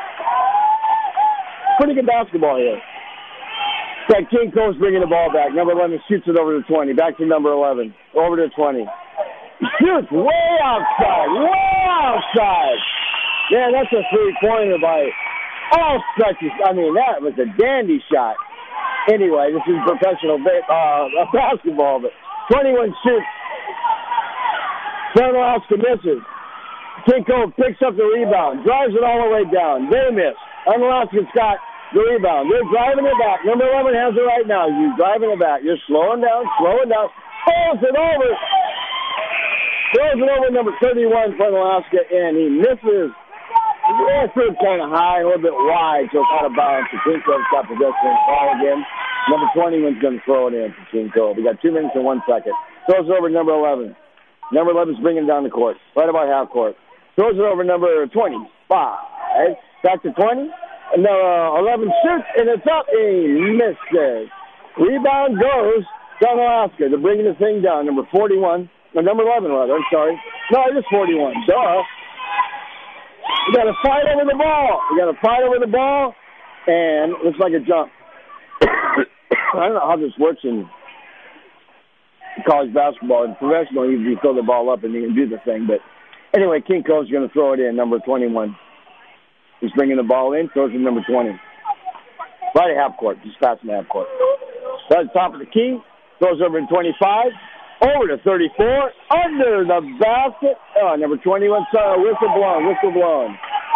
Pretty good basketball here. That King Cove's bringing the ball back. Number eleven shoots it over to twenty. Back to number eleven. Over to twenty. Shoots way outside. Way outside. Man, that's a three-pointer by all stretches. I mean, that was a dandy shot. Anyway, this is professional uh, basketball, but twenty-one shoots. Unalaska misses. King Cove picks up the rebound. Drives it all the way down. They miss. Unalaska's got the rebound. They're driving it back. Number eleven has it right now. You're driving it back. You're slowing down, slowing down. Throws it over. Throws it over number thirty-one for Alaska, and he misses. Yeah, threw it kind of high, a little bit wide, so it's out of bounds. The King Cove's got possession ball again. Number twenty-one's going to throw it in for King Cove. We got two minutes and one second. Throws it over number eleven. Number eleven's bringing it down the court, right about half court. Throws it over number twenty-five. Back to twenty. No, uh, eleven shoots, and it's up. He missed it. Rebound goes to Alaska. They're bringing the thing down. Number forty-one. No, number eleven, rather. I'm sorry. No, it is forty-one. Duh. We got to fight over the ball. We got to fight over the ball, and it looks like a jump. I don't know how this works in college basketball. In professional, you, you throw the ball up and you can do the thing. But anyway, King Cove's going to throw it in, number twenty-one. He's bringing the ball in, throws it number twenty. Right at half court, just past the half court. Right at the top of the key, throws over to twenty-five, over to thirty-four, under the basket. Oh, number twenty-one, sorry, whistle blown, whistle blown.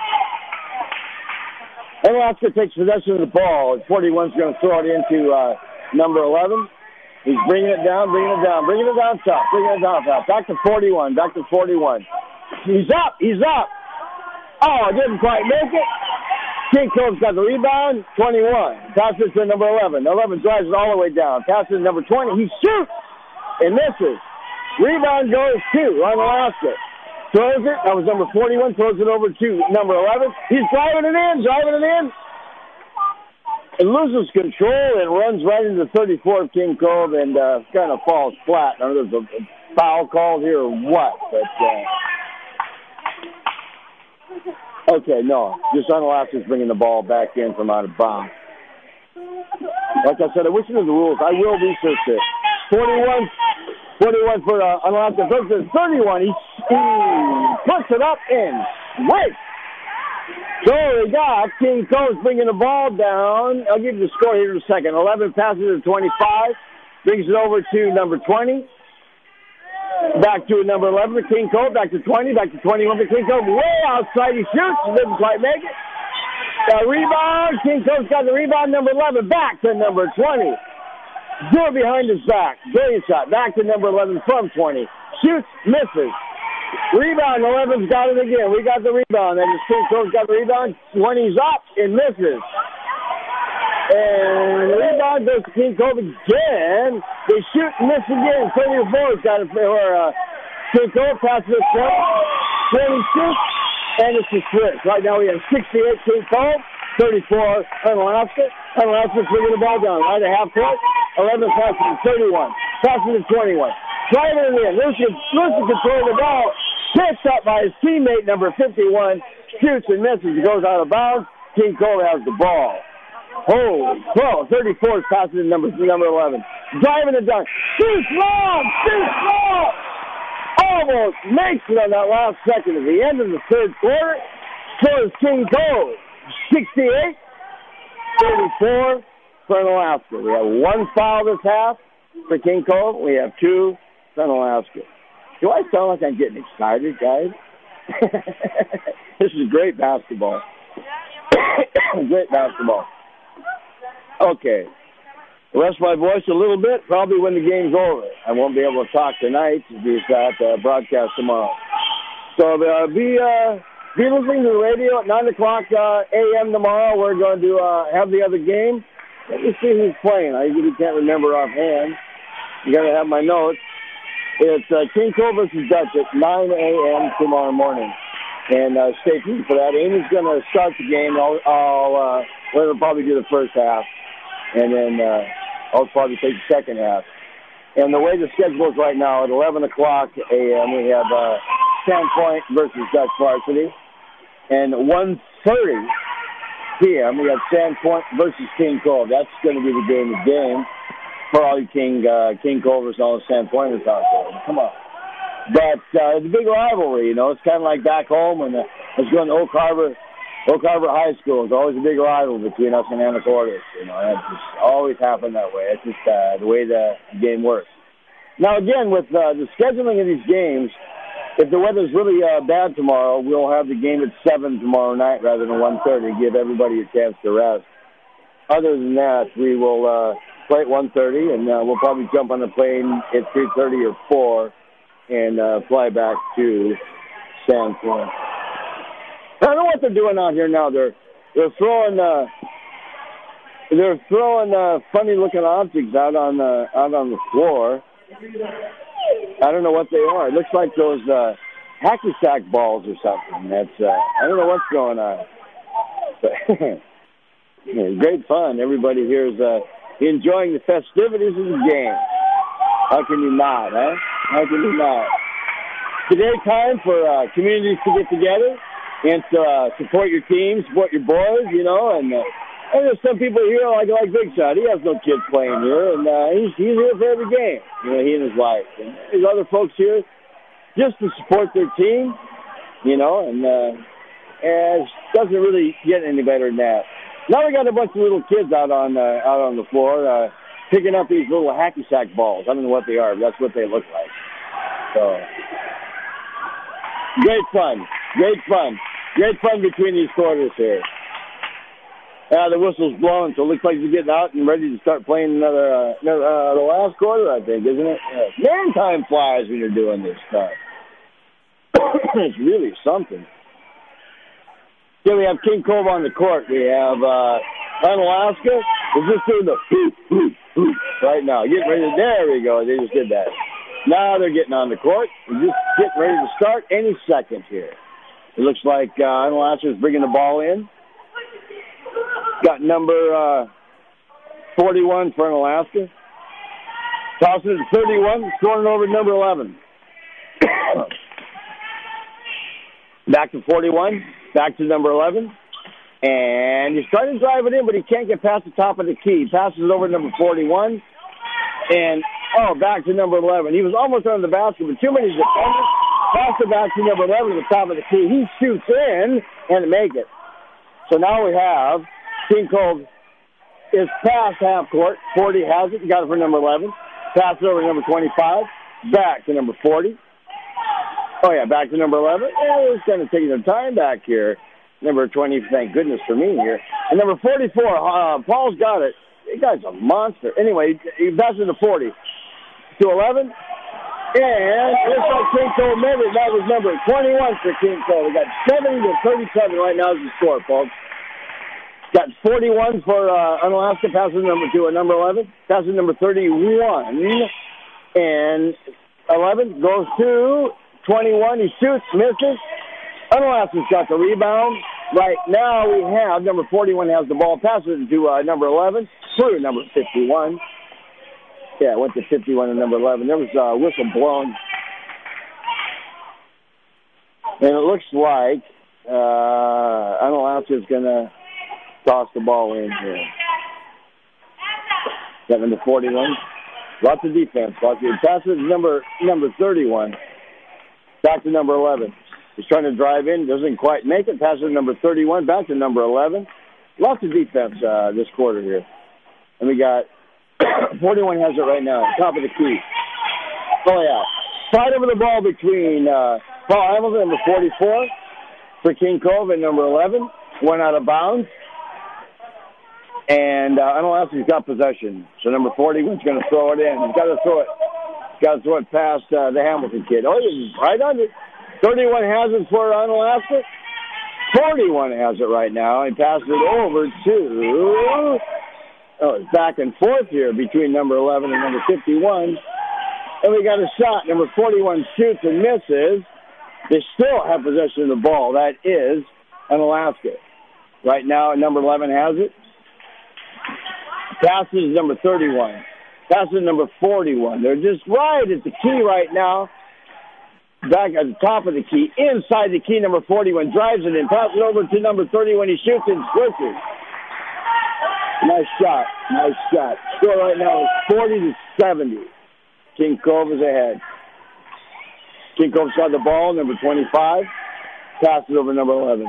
And Alaska takes possession of the ball. forty-one's going to throw it into uh, number eleven. He's bringing it down, bringing it down, bringing it down top, bringing it down top. Back to forty-one, back to forty-one. He's up, he's up. Oh, didn't quite make it. King Cove's got the rebound, twenty-one. Passes to number eleven. eleven drives it all the way down. Passes to number twenty. He shoots and misses. Rebound goes to Ron Alaska. Throws it. That was number forty-one. Throws it over to number eleven. He's driving it in, driving it in. And loses control and runs right into thirty-four of King Cove and uh, kind of falls flat. I don't know if there's a foul called here or what, but... Uh, Okay, no. Just Alaska's bringing the ball back in from out of bounds. Like I said, I wish I knew the rules. I will research it. forty-one, forty-one for uh, Alaska. thirty-one. He, he puts it up and wait. So we got King Cove's bringing the ball down. I'll give you the score here in a second. eleven passes to twenty-five. Brings it over to number twenty. Back to number eleven for King Cove. Back to twenty. Back to twenty-one for King Cove. Way outside. He shoots. Didn't quite make it. Uh, rebound. King Cove's got the rebound. Number eleven. Back to number twenty. Do it behind his back. Brilliant shot. Back to number eleven from twenty. Shoots. Misses. Rebound. eleven's got it again. We got the rebound. And King Cove's got the rebound. twenty's up and misses. And the rebound goes to King Cove again. They shoot and miss again. thirty-four's got it for uh, King Cove. Passes it twenty-six. And it's a switch. Right now we have sixty-eight King Cove, thirty-four Alaska. Alaska's bringing the ball down. Right at half court. eleven passes to thirty-one. Passes to twenty-one. Driving it in. Lucian, Lucian controls the ball. Picked up by his teammate, number fifty-one. Shoots and misses. It goes out of bounds. King Cove has the ball. Holy crow. thirty-four is passing to number, number eleven. Driving it down. Shoots long! Shoots long! Almost makes it on that last second. At the end of the third quarter, scores King Cove. sixty-eight thirty-four for Alaska. We have one foul this half for King Cove. We have two for Alaska. Do I sound like I'm getting excited, guys? This is great basketball. Great basketball. Okay. Rest my voice a little bit, probably when the game's over. I won't be able to talk tonight because I have to broadcast tomorrow. So uh, be uh, be listening to the radio at nine o'clock uh, a m tomorrow. We're going to uh, have the other game. Let me see who's playing. I usually can't remember offhand. You got to have my notes. It's uh, King Cove versus Dutch at nine a m tomorrow morning. And uh, stay tuned for that. Amy's going to start the game. I'll, I'll uh, we'll probably do the first half. And then uh, I'll probably take the second half. And the way the schedule is right now, at eleven o'clock a m, we have uh, Sandpoint versus Dutch Varsity. And one thirty p m, we have Sandpoint versus King Cove. That's going to be the game of the game for all you King, uh, King Covers and all the Sandpointers out there. Come on. But uh, it's a big rivalry, you know. It's kind of like back home when uh, I was going to Oak Harbor, Oak Harbor High School. It's always a big rival between us and Anacortes. You know, it just always happened that way. It's just uh, the way the game works. Now, again, with uh, the scheduling of these games, if the weather's really uh, bad tomorrow, we'll have the game at seven tomorrow night rather than one thirty, give everybody a chance to rest. Other than that, we will uh, play at one thirty, and uh, we'll probably jump on the plane at three thirty or four and uh, fly back to Sandpoint. I don't know what they're doing out here now. They're they're throwing uh, they're throwing uh, funny looking objects out on the out on the floor. I don't know what they are. It looks like those uh, hacky sack balls or something. That's uh, I don't know what's going on. But Yeah, great fun. Everybody here is uh, enjoying the festivities of the game. How can you not, huh? How can you not? Today, time for uh, communities to get together and to uh, support your team, support your boys, you know. And, uh, and there's some people here like like Big Shot. He has no kids playing here, and uh, he's, he's here for every game. You know, he and his wife. And there's other folks here just to support their team, you know, and, uh, and it doesn't really get any better than that. Now we got a bunch of little kids out on uh, out on the floor uh, picking up these little hacky sack balls. I don't know what they are, but that's what they look like. So great fun, great fun, great fun between these quarters here. Uh, the whistle's blowing, so it looks like you're getting out and ready to start playing another, uh, another uh, the last quarter, I think, isn't it? Yeah. Man, time flies when you're doing this stuff. It's really something. Here we have King Cove on the court. We have uh, Unalaska. We're just doing the hoop, hoop, hoop right now. Getting ready to, there we go. They just did that. Now they're getting on the court. We're just getting ready to start any second here. It looks like uh, Unalaska is bringing the ball in. Got number uh, forty-one for Unalaska. Tossing it to thirty-one, scoring over number eleven. Back to forty-one, back to number eleven. And he's trying to drive it in, but he can't get past the top of the key. He passes it over to number forty-one. And, oh, back to number eleven. He was almost under the basket, but too many defenders. Pass it back to number eleven at the top of the key. He shoots in and make it. So now we have King Cove is past half court. forty has it. Got it for number eleven. Pass it over to number twenty-five. Back to number forty. Oh, yeah, back to number eleven. Yeah, it's kind of taking some time back here. Number twenty, thank goodness for me here. And number forty-four, uh, Paul's got it. That guy's a monster. Anyway, he passes to forty. To eleven. And looks like King Cove made it. That was number twenty-one for King Cove. We got seventy to thirty-seven right now as the score, folks. Got forty-one for uh, Unalaska, passes number two at number eleven. Passes number thirty-one. And eleven goes to twenty-one. He shoots, misses. Unalaska's got the rebound. Right now we have number forty-one has the ball. Passes it to uh, number eleven. Through number fifty-one. Yeah, went to fifty-one and number eleven. There was a uh, whistle blown. And it looks like uh, Unalaska's going to toss the ball in here. Seven to forty-one. Lots of defense. Lots of passes number number thirty-one. Back to number eleven. He's trying to drive in, doesn't quite make it. Passes number thirty-one. Back to number eleven. Lots of defense uh, this quarter here. And we got forty-one has it right now, top of the key. Oh yeah, fight over the ball between uh, Paul Hamilton, number forty-four, for King Cove, and number eleven. Went out of bounds. And uh, Unalaska's got possession. So number forty-one's going to throw it in. He's got to throw it. He's got to throw it past uh, the Hamilton kid. Oh, he's right under. thirty-one has it for Unalaska. forty-one has it right now. He passes it over to. Oh, it's back and forth here between number eleven and number fifty-one. And we got a shot. Number forty-one shoots and misses. They still have possession of the ball. That is Unalaska. Right now, number eleven has it. Passes number thirty-one. Passes number forty-one. They're just right at the key right now. Back at the top of the key. Inside the key, number forty-one drives it in. Passes over to number thirty-one. He shoots and switches. Nice shot. Nice shot. Score right now is forty to seventy. King Cove is ahead. King Cove's got the ball, number twenty-five. Passes over number eleven.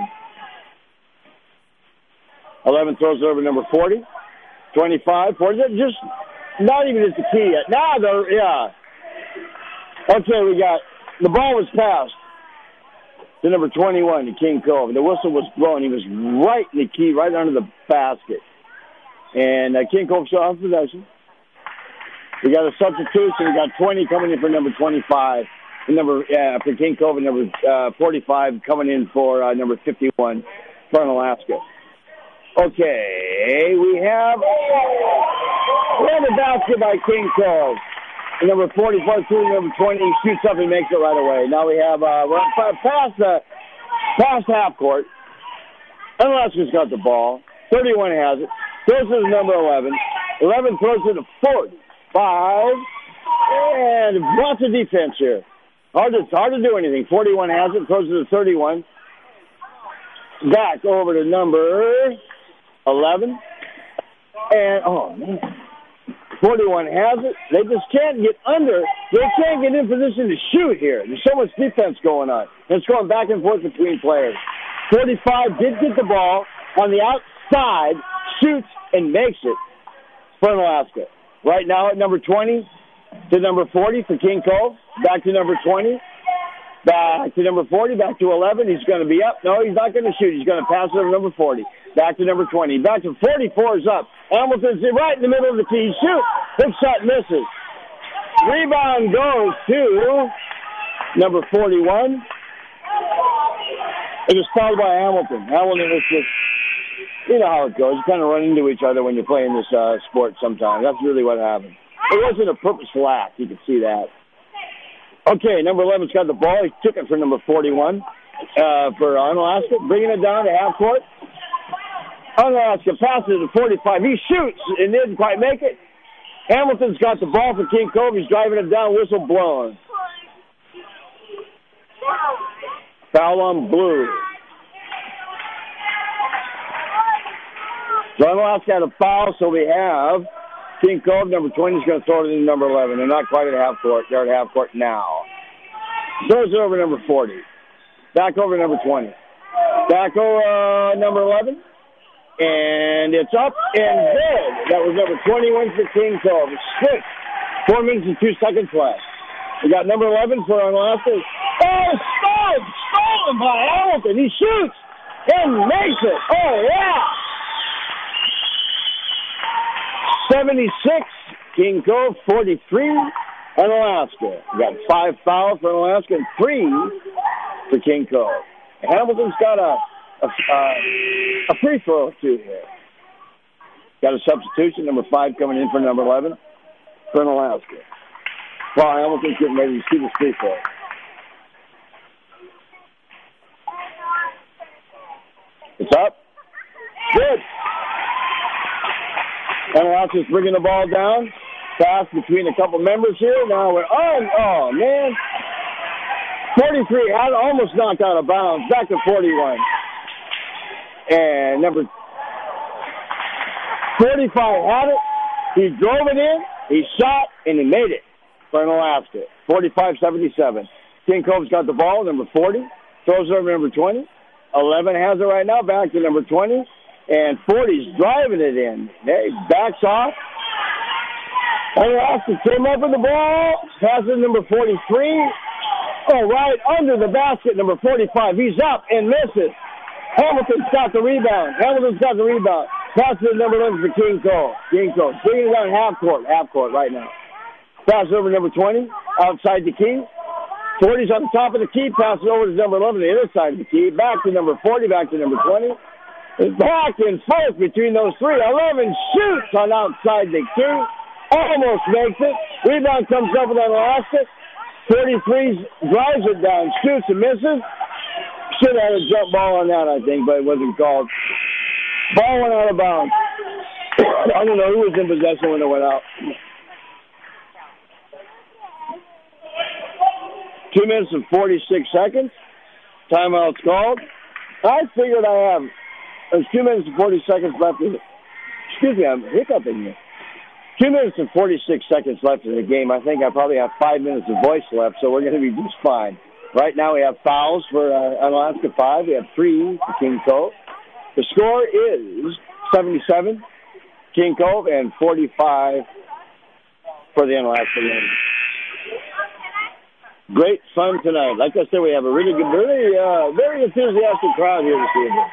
eleven throws it over number forty. twenty-five, forty. Just not even at the key yet. Now, they're, yeah. Okay, we got, the ball was passed to number twenty-one, to King Cove. The whistle was blown. He was right in the key, right under the basket. And uh, King Cove still has possession. We got a substitution. We got twenty coming in for number twenty-five. And number uh, for King Cove, and number uh, forty-five coming in for uh, number fifty-one for Unalaska. Okay, we have we have a basket by King Cove. And number forty-four, two, number twenty, he shoots up and makes it right away. Now we have uh, we're past uh, past half court. Unalaska's got the ball. thirty-one has it. Throws it to number eleven. eleven throws it to forty-five. And lots of defense here. Hard to, hard to do anything. forty-one has it. Throws it to thirty-one. Back over to number eleven. And, oh, man. forty-one has it. They just can't get under. They can't get in position to shoot here. There's so much defense going on. And it's going back and forth between players. forty-five did get the ball on the outside, shoots, and makes it for Alaska. Right now at number twenty to number forty for King Cove. Back to number twenty. Back to number forty. Back to eleven. He's going to be up. No, he's not going to shoot. He's going to pass it to number forty. Back to number twenty. Back to forty-four is up. Hamilton's right in the middle of the key. Shoot. Big shot misses. Rebound goes to number forty-one. It was fouled by Hamilton. Hamilton was just, you know how it goes. You kind of run into each other when you're playing this uh, sport sometimes. That's really what happened. It wasn't a purposeful act. You can see that. Okay, number eleven's got the ball. He took it for number forty-one uh, for Unalaska, bringing it down to half court. Unalaska passes it to forty-five. He shoots and didn't quite make it. Hamilton's got the ball for King Cove. He's driving it down, whistle blown. Foul on blue. So Unalaska had a foul, so we have King Cove, number twenty, is going to throw it into number eleven. They're not quite at half court. They're at half court now. Throws it over number forty. Back over number twenty. Back over uh, number eleven. And it's up and good. That was number twenty-one for King Cove. It's six. Four minutes and two seconds left. We got number eleven for Unalaska. Oh, stolen! Stolen by Hamilton. He shoots and makes it. Oh, yeah. seventy-six, King Cove, forty-three, Unalaska. We got five fouls for Unalaska and three for King Cove. Hamilton's got a a, uh, a free throw or two here. Got a substitution, number five coming in for number eleven for Unalaska. Well, Hamilton's getting ready to see the free throw. It's up. Good. Unalaska's bringing the ball down. Pass between a couple members here. Now we're on. Oh, man. forty-three had almost knocked out of bounds. Back to forty-one. And number forty-five had it. He drove it in. He shot, and he made it for Unalaska. forty-five seventy-seven. King Cove's got the ball, number forty. Throws it over number twenty. eleven has it right now. Back to number twenty. And forty's driving it in. He backs off. Unalaska came up with the ball. Passes number forty-three. Oh, right under the basket, number forty-five. He's up and misses. Hamilton's got the rebound. Hamilton's got the rebound. Passes to number eleven for King Cove. King Cove. Bringing it down half court. Half court right now. Passes over number twenty. Outside the key. forty's on the top of the key. Passes over to number eleven, the other side of the key. Back to number forty. Back to number twenty. Back and forth between those three. eleven shoots on outside the key. Almost makes it. Rebound comes up with Unalaska. thirty-three drives it down. Shoots and misses. Should have had a jump ball on that, I think, but it wasn't called. Ball went out of bounds. I don't know who was in possession when it went out. Two minutes and forty-six seconds. Timeout's called. I figured I have... There's two minutes and forty seconds left. In it. Excuse me, I'm hiccuping here. Two minutes and forty-six seconds left in the game. I think I probably have five minutes of voice left, so we're going to be just fine. Right now we have fouls for uh, Unalaska five. We have three for King Cove. The score is seventy-seven, King Cove, and forty-five for the Unalaska game. Great fun tonight. Like I said, we have a really good, really, uh, very enthusiastic crowd here this evening.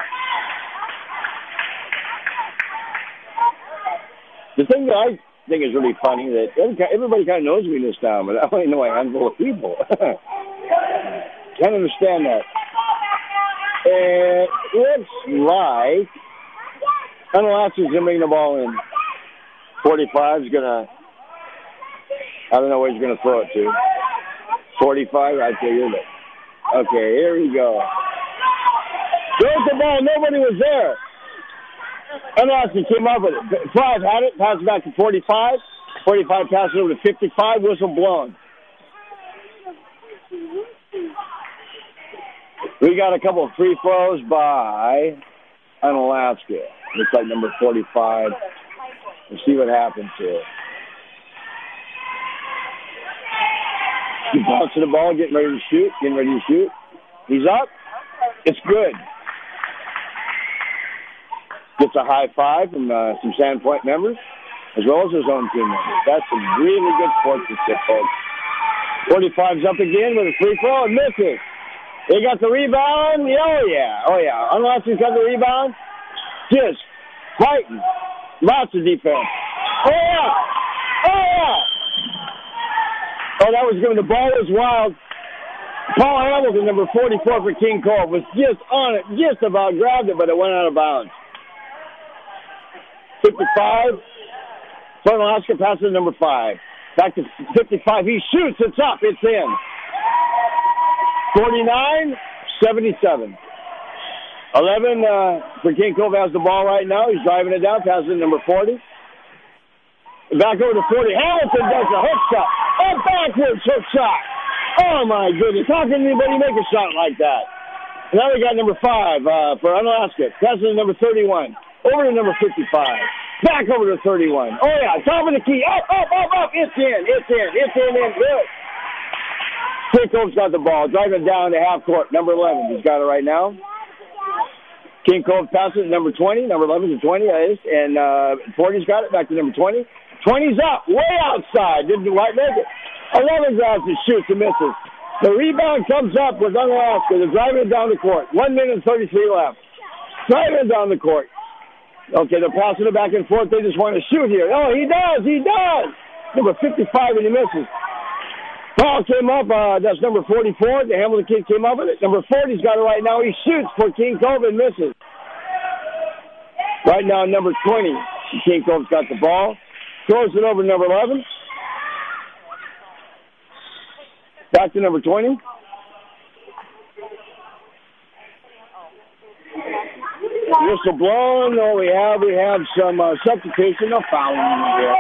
The thing that I think is really funny that everybody kind of knows me this town, but I only know a handful of people. Can't understand that. It looks like Unalaska's going to bring the ball in. forty-five is going to, I don't know where he's going to throw it to. forty-five, I tell you that. Okay, here we go. There's the ball. Nobody was there. Unalaska came up with it. Five had it, passed it back to forty-five. forty-five passes over to fifty-five, whistle blown. We got a couple of free throws by Unalaska. Looks like number forty-five. Let's see what happens here. He's bouncing the ball, getting ready to shoot, getting ready to shoot. He's up. It's good. Gets a high five from uh, some Sandpoint members, as well as his own team members. That's some really good sportsmanship, folks. forty-five's up again with a free throw and misses. They got the rebound. Oh, yeah. Oh, yeah. Unalaska's got the rebound. Just fighting. Lots of defense. Oh, yeah. Oh, yeah. Oh, that was good. The ball was wild. Paul Hamilton, number forty-four for King Cove, was just on it, just about grabbed it, but it went out of bounds. fifty-five. Unalaska passes to number five. Back to fifty-five. He shoots. It's up. It's in. forty-nine seventy-seven. eleven uh, for King Cove has the ball right now. He's driving it down. Passes to number forty. Back over to forty. Hamilton does a hook shot. A backwards hook shot. Oh, my goodness. How can anybody make a shot like that? Now we got number five uh, for Unalaska. Passes to number thirty-one. Over to number fifty-five. Back over to thirty-one. Oh, yeah. Top of the key. Up, up, up, up. It's in. It's in. It's in. In. Good. King Cove's got the ball. Driving down to half court. Number eleven. He's got it right now. King Cove passes to number twenty. Number eleven to twenty. And uh, forty's got it. Back to number twenty. twenty's up. Way outside. Didn't quite make it. eleven grabs and shoots and misses. The rebound comes up with Unalaska. They're driving it down the court. One minute and thirty-three left. Driving it down the court. Okay, they're passing it back and forth. They just want to shoot here. Oh, he does. He does. Number fifty-five, and he misses. Paul came up. Uh, that's number forty-four. The Hamilton kid came up with it. Number forty's got it right now. He shoots for King Cove and misses. Right now, number twenty. King Cove's got the ball. Throws it over to number eleven. Back to number twenty. Whistle blown. Oh, we have we have some uh, substitution. No fouling here.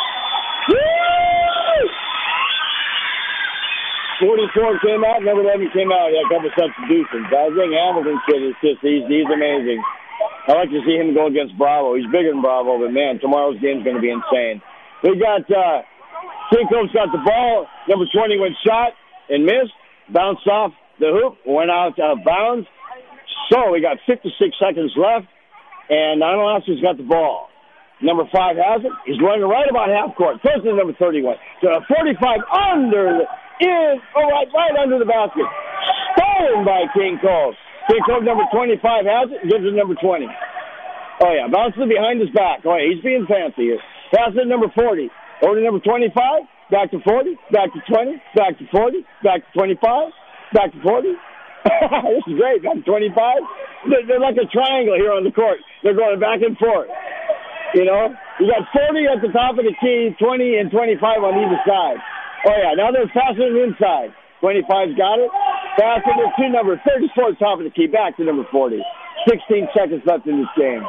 forty-four came out. Number eleven came out. Yeah, a couple substitutions. I think Hamilton kid is just he's he's amazing. I like to see him go against Bravo. He's bigger than Bravo, but man, tomorrow's game's going to be insane. We got uh, King Cove's got the ball. Number twenty went shot and missed. Bounced off the hoop. Went out of bounds. So we got fifty-six seconds left, and Unalaska's got the ball. Number five has it. He's running right about half court. Close to number thirty-one. So forty-five under the, in, oh, right, right under the basket. Stolen by King Cove. King Cove number twenty-five has it. Gives it to number twenty. Oh, yeah. Bounces it behind his back. Oh, yeah, he's being fancy here. Passes it to number forty. Over to number twenty-five. Back to forty. Back to twenty. Back to forty. Back to twenty-five. Back to forty. This is great. Back to twenty-five. They're, they're like a triangle here on the court. They're going back and forth. You know? You got forty at the top of the key, twenty and twenty-five on either side. Oh, yeah. Now they're passing it inside. twenty-five's got it. Passing it to number thirty-four, top of the key. Back to number forty. sixteen seconds left in this game.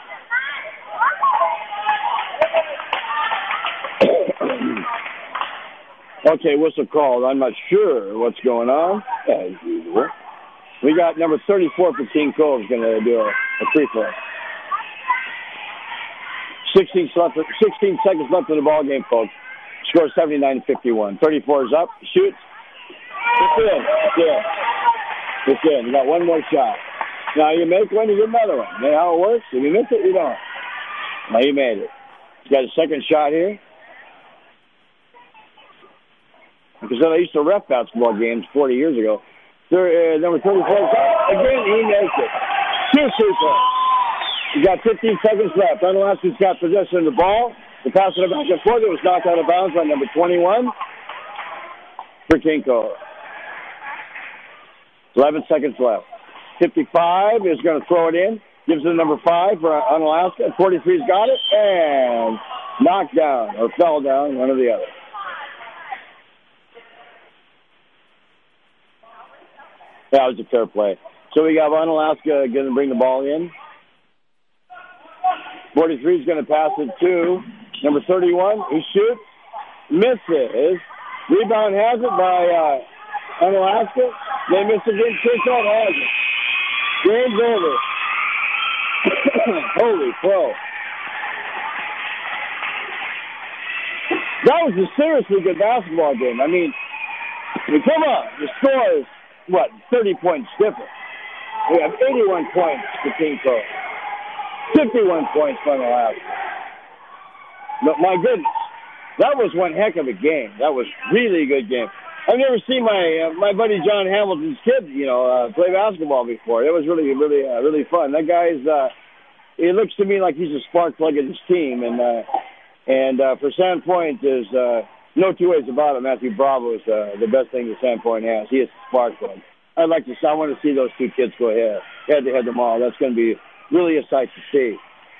Okay, whistle called. I'm not sure what's going on, as usual. We got number thirty-four for King Cove is going to do a, a free throw. sixteen, left, sixteen seconds left in the ball game, folks. Score seventy-nine fifty-one. thirty-four is up. Shoots. It's in. It's in. It's in. You got one more shot. Now, you make one, you get another one. You know how it works? If you miss it, you don't. Now, you made it. You got a second shot here. Because I used to ref basketball games forty years ago. There, uh, number thirty-four, again, he makes it. Two super. You got fifteen seconds left. Unalaska's got possession of the ball. The pass it back and forth. It was knocked out of bounds by number twenty-one for King Cove. eleven seconds left. fifty-five is going to throw it in. Gives it to number five for Unalaska. forty-three's got it. And knocked down, or fell down, one or the other. That was a fair play. So we got Unalaska going to bring the ball in. forty-three is going to pass it to number thirty-one. He shoots, misses. Rebound has it by uh, Unalaska. They miss again. Kirkland has it. Game's over. Holy crow. That was a seriously good basketball game. I mean, I mean come on. The score is, what, thirty points different. We have eighty-one points for King Cove. fifty-one points for Unalaska. But my goodness, that was one heck of a game. That was really a good game. I've never seen my uh, my buddy John Hamilton's kid, you know, uh, play basketball before. It was really, really, uh, really fun. That guy's, uh, it looks to me like he's a spark plug of his team. And uh, and uh, for Sandpoint, there's uh, no two ways about it. Matthew Bravo is uh, the best thing that Sandpoint has. He is a spark plug. I'd like to. I want to see those two kids go ahead, head to head tomorrow. That's going to be really a sight to see.